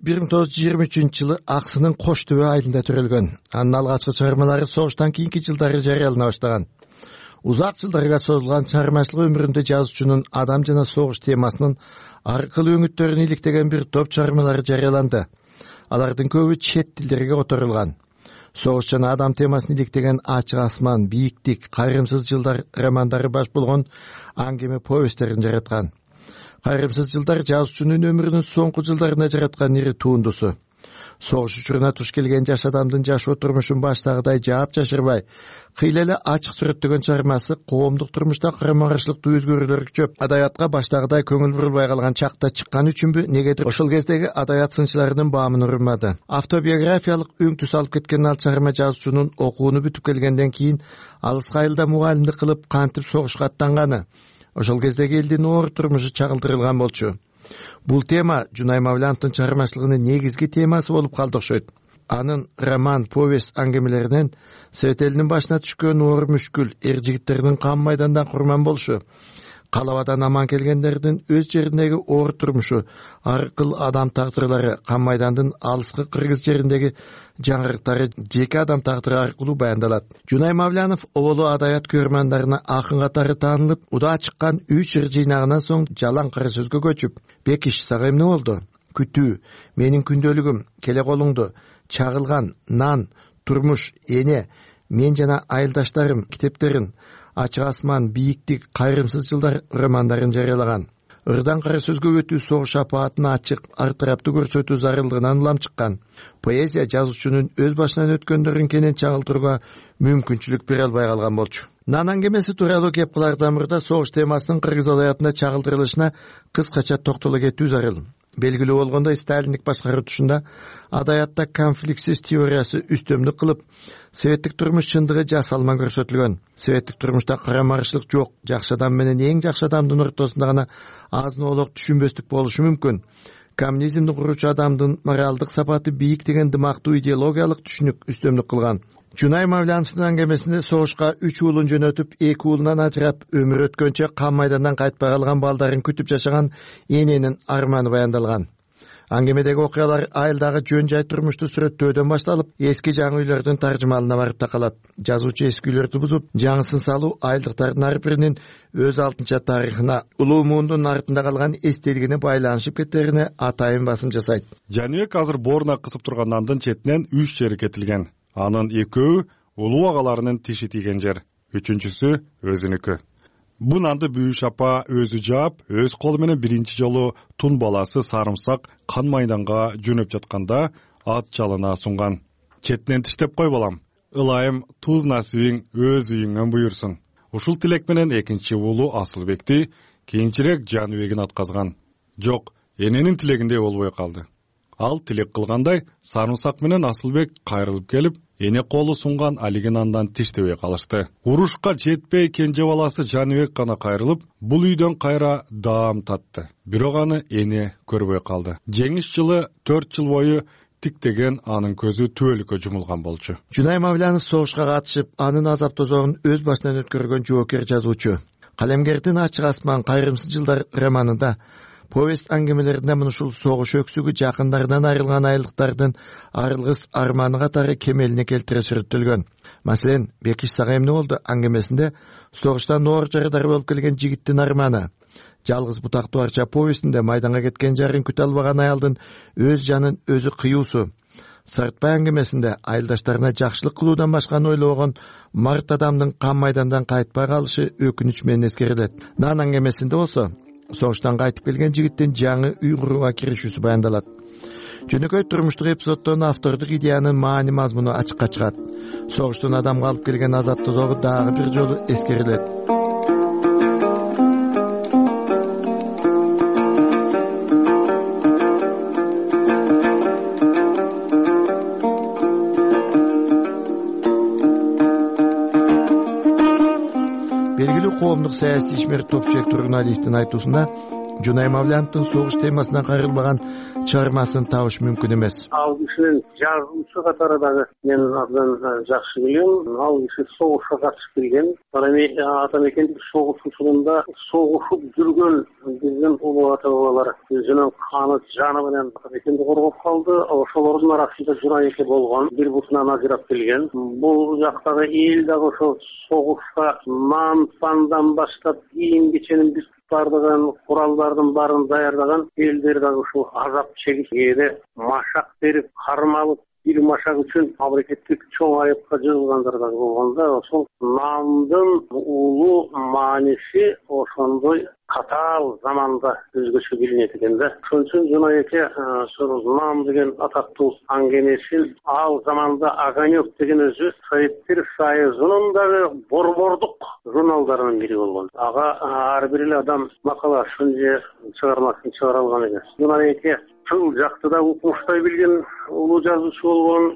1923 Аксынын Кош Төбө айылында төрөлгөн. Анын алгачкы чыгармалары согуштан кийинки жылдары жарыялана баштаган. Узак жылдарга созулган чыгармачылык өмүрүндө жазуучунун адам жана согуш темасынын ар кыл өңүттөрүн иликтеген бир топ чыгармалары жарыяланды. Алардын көбү чет тилдерге которулган. Согуш жана адам темасын иликтеген Ачык асман, Бийиктик, Кайрымсыз жылдар романдары баш болгон аңгеме повесттерин жараткан. Кайрымсыз жылдар жазуучунун өмүрүнүн соңку жылдарында жараткан ири туындусу. Согуш учуруна туш келген жаш адамдын жашоо турмушун баштагыдай жаап жашырбай, кыйла эле ачык сүрөттөгөн чыгармасы коомдук турмушта карама-каршылыктуу өзгөрүүлөр күчөп, адабиятка баштагыдай көңүл бурулбай калган чакта чыккан үчүнбү, негедир ошол кездеги адабият сынчыларынын баамын урмады. Автобиографиялык өң түс алып кеткен ал чыгарма жазуучунун окууну бүтүп келгенден кийин алыска айылда мугалимдик кылып кантип согушка аттанганы, ошол кездеги элдин оор турмушу чагылдырылган болчу. Бул тема Жунай Мавляновдун чыгармачылыгынын негизги темасы болуп калды окшойт. Анын роман, повесть аңгемелеринен Совет элинин башына түшкөн оор мүшкүл, эр жигиттердин кан майдандан курман болушу, калабадан аман келгендердин өз жериндеги оор турмушу, ар кыл адам тагдырлары, кан майдандын алыскы кыргыз жериндеги жаңырыктары жеке адам тагдыры аркылуу баяндалат. Жунай Мавлянов оболу адабият көрмандарына акын катары таанылып, удаа чыккан 3 ыр жыйнагынан соң жалаң кара сөзгө көчүп, Бекиш сага эмне болду? Күтүү, менин күндөлүгүм, келе колуңду, чагылган, нан, турмуш, эне, мен жана айылдаштарым китептерин, Ачык асман, Бийиктик, Кайрымсыз жылдар романдарын жарыялаган. Ырдан кара сөзгө өтүү согуш апаатын ачык, ар тараптуу көрсөтүү зарылдыгынан улам чыккан. Поэзия жазуучунун өз башынан өткөндөрүн кенен чагылтырууга мүмкүнчүлүк бере албай калган болчу. Нан аңгемеси тууралуу кеп кылар дамырда согуш темасынын кыргыз адабиятында чагылдырылышына кыскача токтоло кетүү зарыл. Белгилүү болгондой, Сталиндик башкаруу тушунда адабиятта конфликтсиз теориясы үстөмдүк кылып, советтик турмуш чындыгы жасалма көрсөтүлгөн. Советтик турмушта карама-каршылык жок, жакшы адам менен эң жакшы адамдын ортосунда гана азын-оолок түшүнбөстүк болушу мүмкүн. коммунизмди куручу адамдын моралдык сапаты бийик деген дымактуу идеологиялык түшүнүк үстөмдүк кылган. Жунай Мавляновдун аңгемесинде согушка 3 уулун жөнөтүп, 2 уулунан ажырап, өмүр өткөнчө кан майдандан кайтпай калган балдарын күтүп жашаган эненин арманы баяндалган. Аңгемедеги окуялар айылдагы жөн жай турмушту сүрөттөөдөн башталып, эски жаңы үйлөрдүн таржымалына барып такалат. Жазуучу эски үйлөрдү бузуп, жаңысын салуу айылдыктардын ар биринин өз алтынча тарыхына, улуу муундун артында калган эстелигине байланышып кеттерине атайын басым жасайт. Жаныбек азыр борна кысып турган нандын четинен 3 жери кетилген. Анын 2-өө улуу агаларынын тиши тийген жер, 3-үчүсү өзүнүкү. Бу нанды Бүйүш апа өзү жаап, өз колу менен биринчи жолу тун баласы сарымсак кан майданга жөнөп жатканда ат жалына сунган. Четинен тиштеп кой балам, ылайым туз насибиң өз үйүңөн буйурсун. Ушул тилек менен экинчи уулу Асылбекти кийинчерээк Жаныбегин атказган. Жок, эненин тилегиндей болбой калды. Ал тилек кылгандай Сарымсак менен Асылбек кайрылып келип, эне колу сунган алигин андан тиштебей калышты. Урушка жетпей кенже баласы Жаныбек гана кайрылып, бул үйдөн кайра даам татты. Бирок аны эне көрбөй калды. Жеңиш жылы 4 жыл бою тиктеген анын көзү түбөлүккө жумулган болчу. Жунай Мавлянов согушка катышып, анын азап тозогун өз башынан өткөргөн жоокер жазуучу. Калемгердин Ачык асман кайрымсыз жылдар романында повест аңгемелеринде ушул согуш өксүгү жакындарынан айрылган айылдыктардын арылгыс арманы катары кемелине келтире сүрөттөлгөн. Маселен, Бекиш сага эмне болду аңгемесинде согуштан оор жарыдар болуп келген жигиттин арманы, Жалгыз бутактуу арча повестинде майданга кеткен жарын күтө албаган аялдын өз жанын өзү кыюусу, Сартбай аңгемесинде айылдаштарына жакшылык кылуудан башканы ойлобогон март адамдын кан майдандан кайтпай калышы өкүнүч менен эскерилет. Нан аңгемесинде болсо согуштан кайтып келген жигиттин жаңы үй курууга киришүүсү баяндалат. Жөнөкөй турмуштук эпизоддон автордук идеянын маани мазмуну ачыкка чыгат. Согуштун адамга алып келген азап тозогу дагы бир жолу эскерилет. Белгилүү коомдук саясий ишмер Топчуек Тургуналиевдин айтуусунда Жунай Мавляновдун согуш темасына кайрылбаган чыгармасын табыш мүмкүн эмес. Ал кишинин жазуучу катары дагы мен абдан жакшы билем. Ал киши согушка катышып келген. Атамекендик согуш учурунда согушуп жүргөн биздин улуу ата бабалар өзүнүн каны жаны менен Атамекенди коргоп калды. Ошолордун арасында Жунай эке болгон, бир бутунан ажырап келген. Бул жактагы эл дагы ошо согушка нан-пандан баштап кийим кеченин бардыгын, куралдардын баарын даярдаган элдер дагы ушул азап чегип, кээде машак берип, кармалып, бир машак үчүн мамлекеттик чоң айыпка жыгылгандар дагы болгондо, ошол нандын улуу мааниси ошондой катаал заманда өзгөчө билинет экен да. Ошон үчүн Жунай эке ошол нам деген атактуу аңгемесин ал заманда Огонек деген өзү Советтер Союзунун дагы борбордук журналдарынын бири болгон. Ага ар бир эле адам макаласын же чыгармасын чыгара алган экен. Жунай эке тыл жакты да укмуштай билген улуу жазуучу болгон,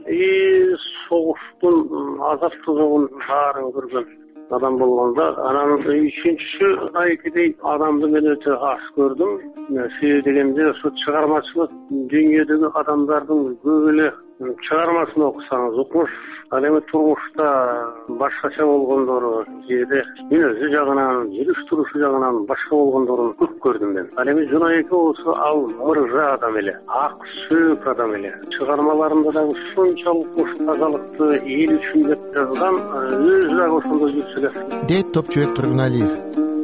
согуштун азап тозогун баарын көргөн адам болгондо, анан үчүнчүсү айкидей адамды мен өтө аз көрдүм. Себеби дегенде ошо чыгармачылык дүйнөдөгү адамдардын көп эле чыгармасын окусаңыз, укмуш ал эми турмушта башкача болгондору, жеде мүнөзү жагынан, жүрүш турушу жагынан башка болгондорун көп көрдүм мен. Ал эми Жунай эке болсо ал мыржа адам эле, ак сөөк адам эле. Чыгармаларында дагы ушунчалык тазалыкты эл үчүн деп жазган, өзү дагы ошондой жүрсө эле. Дейт Топчуек Тургуналиев.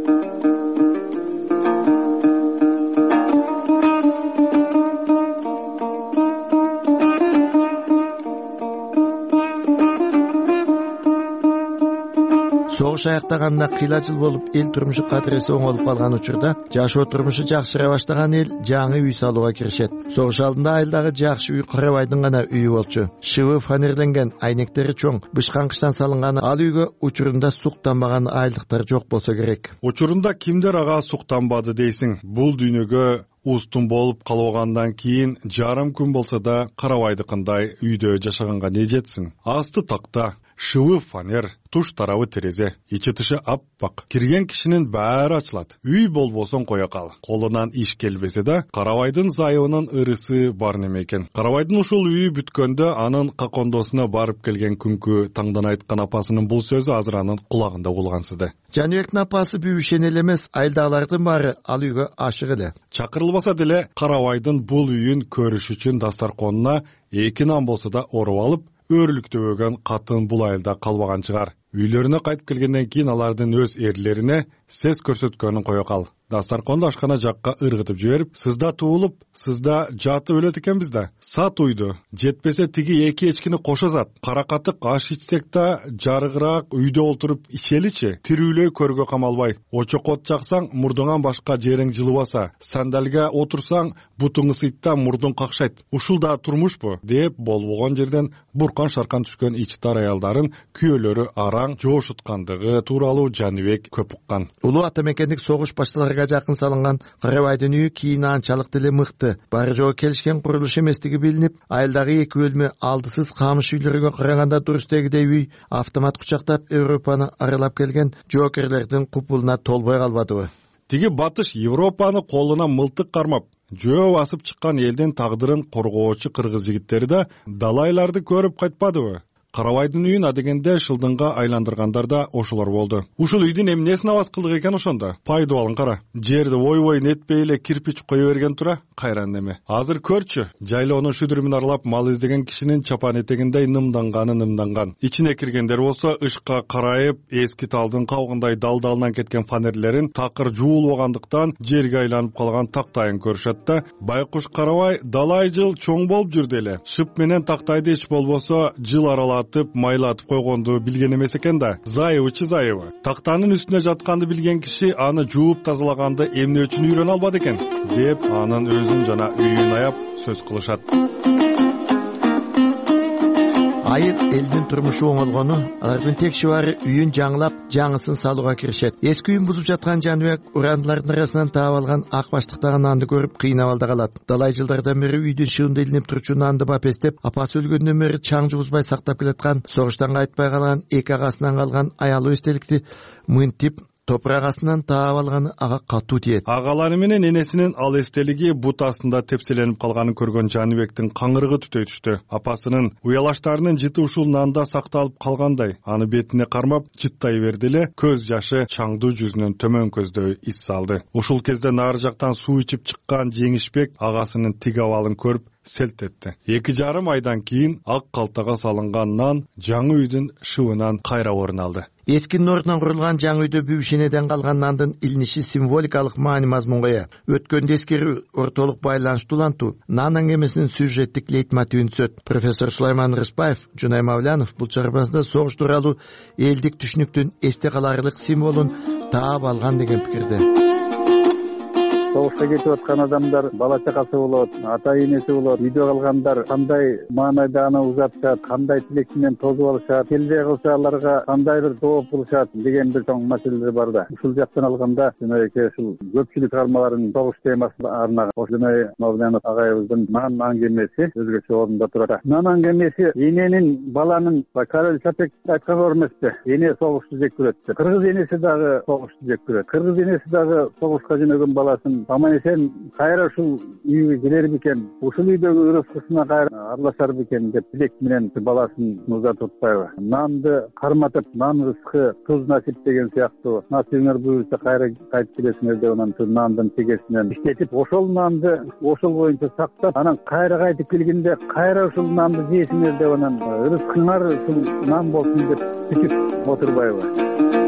Согуш аяктаганына кыйла жыл болуп, эл турмушу кадыресе оңолуп калган учурда жашоо турмушу жакшыра баштаган эл жаңы үй салууга киришет. Согуш алдында айылдагы жакшы үй Карабайдын гана үйү болчу. Шыбы фанерленген, айнектери чоң, бышканкычтан салынган ал үйгө учурунда суктанбаган айылдыктар жок болсо керек. Учурунда кимдер ага суктанбады дейсиң? Бул дүйнөгө устун болуп калгандан кийин жарым күн болсо да Карабайдыкындай үйдө жашаганга не жетсин? Асты такта, шывы фанер, туш тарабы терезе, ичи тышы аппак. Кирген кишинин баары ачылат. Үй болбосун коя кал. Колунан иш келбесе да, Карабайдын зайыбынын ырысы бар неме экен. Карабайдын ушул үйү бүткөндө анын какондосуна барып келген күнкү таңдан айткан апасынын бул сөзү азыр анын кулагында болгансыды. Жаныбектин апасы бүйүшен эле эмес, айдагылардын баары ал үйгө ашык эле. Чакырылбаса деле Карабайдын бул үйүн көрүш үчүн дастарконуна 2 нан болсо да оруп алып, өрлүктөбөгөн катын бул айылда калбаган чыгар. Үйлөрүнө кайтып келгенден кийин алардын өз эрлерине сес көрсөткөнүн кое кал. Дастарконду ашкана жакка ыргытып жиберип, сызда туулуп, сызда жатып өлөт экенбиз да. Сат уйду, жетпесе тиги 2 эчкини кошозат. Каракатык аш ичсек да жарыгыраак үйдө олтуруп ичеличи. Тирүүлөй көргө камалбай. Очокот жаксаң мурдуңан башка жериң жылыбаса, сандалга отурсаң бутуң ысыйта мурдуң какшайт. Ушул да турмушпу деп болбогон жерден буркан шаркан түшкөн ичтар аялдарын күйөөлөрү араң жоошуткандыгы тууралуу Жаныбек көп уккан. Улуу ата мекендик согуш башталарга жакын салынган Карабайдын үйү кийин анчалык деле мыкты. Баары жөө келишкен курулуш эместиги билинип, айылдагы 2 бөлмө алдысыз камыш үйлөргө караганда дурустегидей үй автомат кучактап Европаны аралап келген жоокерлердин купулуна толбой калбадыбы. Тиги батыш Европаны колуна мылтык кармап, жөө басып чыккан элдин тагдырын коргоочу кыргыз жигиттери да далайларды көрүп кайтпадыбы? Карабайдын үйүн адегенде шылдыңга айландыргандар да ошолор болду. Ушул үйдүн эмнесин абас кылдык экен ошондо? Пайды алың кара. Жерди ойбой нетпей эле кирпич кое берген тура, кайран неме. Азыр көрчү, жайлоонун шүдүрүмүн аралап мал издеген кишинин чапан этегиндей нымданган. Ичине киргендер болсо ышка карайып, эски талдын кабыгындай далдалынан кеткен фанерлерин такыр жуулбагандыктан жерге айланып калган тактайын көрүшөт да, байкуш Карабай далай жыл чоң болуп жүрдү эле. Шып менен тактайды эч болбосо жыл аралап майлатып койгонду билген эмес экен да. Зайыбы. Тактанын үстүнө жатканды билген киши аны жууп тазалаганды эмне үчүн үйрөнө албады экен деп анын өзүн жана үйүн аяп сөз кылышат. Айыл элдин турмушу оңолгону, алардын тек шыбары үйүн жаңылап, жаңысын салууга киришет. Эски үйүн бузуп жаткан Жаныбек урандылардын арасынан таап алган ак баштыктагы нанды көрүп кыйнап алда калат. Далай жылдардан бери үйдүн шыгында илинип турчу нанды бапестеп, апасы өлгөндөн бери чаң жугузбай сактап келаткан, согуштан кайтпай калган 2 агасынан калган аялуу эстеликти мынтип топурак астынан таап алганы ага катуу тиет. Агалары менен энесинин ал эстелиги бут астында тепселенип калганын көргөн Жаныбектин каңырыгы түтөй түштү. Апасынын уялаштарынын жыты ушул нанда сакталып калгандай, аны бетине кармап жыттай берди эле, көз жашы чаңдуу жүзүнөн төмөн көздөй ис салды. Ушул кезде нары жактан суу ичип чыккан Жеңишбек агасынын тиг абалын көрүп селт этти. 2,5 айдан кийин ак калтага салынган нан жаңы үйдүн шыбынан кайра орун алды. Эскинин ордунан курулган жаңы үйдө бүйүшенеден калган нандын илиниши символикалык маани мазмунга ээ. Өткөндө эскерүү ортолук байланыштуулантуу нан аңгемесинин сюжеттик лейтмотивин түзөт. Профессор Сулайман Рыспаев, Жунай Мавлянов бул чарбасында согуш тууралуу элдик түшүнүктүн эсте каларлык символун таап алган деген пикирде. Согушка кетип аткан адамдар бала чакасы болот, ата энеси болот, үйдө калгандар кандай маанайда аны узатышат, кандай тилек менен тосуп алышат, келбей калса аларга кандай бир жооп кылышат деген бир чоң маселелер бар да. Ушул жактан алганда жөнөйкө ушул көпчүлүк калмаларын согуш темасына арнаган Жунай Мавлянов агайыбыздын нан аңгемеси өзгөчө орунда турат. Нан аңгемеси эненин баланын Карел Чапек айткан бар эмеспи? Эне согушту жек көрөт деп. Кыргыз энеси дагы согушту жек көрөт. Кыргыз энеси дагы согушка жөнөгөн баласын аман эсен кайра ушул үйгө келер бекен, ушул үйдөгү ырыскысына кайра аралашар бекен деп тилек менен баласын узатып атпайбы. Нанды карматып, нан рызкы туз насип деген сыяктуу насибиңер буюрса кайра кайтып келесиңер деп анан нандын тегесинен иштетип, ошол нанды ошол боюнча сактап, анан кайра кайтып келгенде кайра ушул нанды жейсиңер деп анан рызкыңар ушул нан болсун деп күтүп отурбайбы.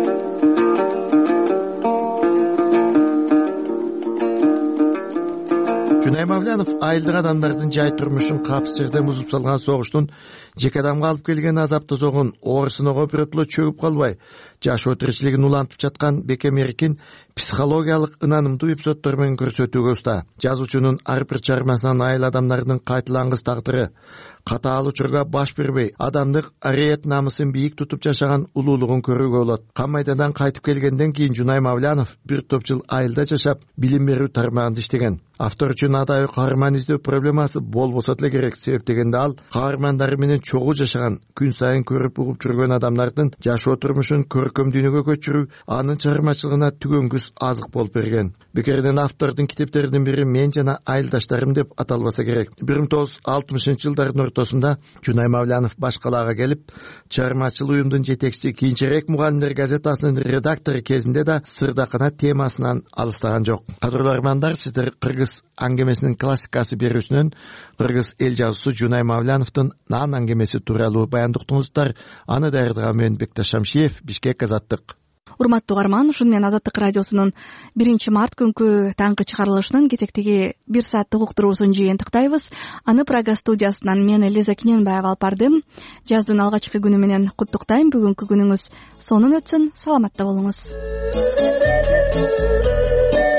Жунай Мавлянов айылдык адамдардын жай турмушун капсыз жерден бузуп салган согуштун жеке адамга алып келген азап тозогун оорусунага биротоло чөгүп калбай, жашоо тиричилигин улантып жаткан Бекем Эркин психологиялык ынанымдуу эпизоддор менен көрсөтүүгө уста. Жазуучунун ар бир чыгармасынан айыл адамдардын кайталангыс тагдыры, катаал учурга баш бербей, адамдык ариет намысын бийик тутуп жашаган улуулугун көрүүгө болот. Камайдадан кайтып келгенден кийин Жунай Мавлянов бир топ жыл айылда жашап, билим берүү тармагында иштеген. Автор үчүн адайы каарман издөө проблемасы болбосо деле керек, себеп дегенде ал каармандары менен чогуу жашаган, күн сайын көрүп угуп жүргөн адамдардын жашоо турмушун көркөм дүйнөгө көчүрүү анын чыгармачылыгына түгөнгүс азык болуп берген. Бекерден автордун китептеринин бири Мен жана айылдаштарым деп аталбаса керек. 1960-жылдардын ортосунда Жунай Мавлянов баш калаага келип, чыгармачыл уюмдун жетекчиси, кийинчерээк Мугалимдер газетасынын редактору кезинде да сырдакана темасынан алыстаган жок. Кадырлуу армандар, сиздер Кыргыз аңгемесинин классикасы берүүсүнөн кыргыз эл жазуусу Жунай Мавляновдун Нан аңгемеси тууралуу баяндык уктуңуздар. Аны даярдаган мен Бекташ Шамшиев, Бишкек, Азаттык. Урматтуу угарман, ушуну менен Азаттык радиосунун 1-март күнкү таңкы чыгарылышынын кечектеги 1 сааттык уктуруусун жыйынтыктайбыз. Аны Прага студиясынан мен Элиза Кененбаева алып бардым. Жаздын алгачкы күнү менен куттуктайм. Бүгүнкү күнүңүз сонун өтсүн. Саламатта болуңуз.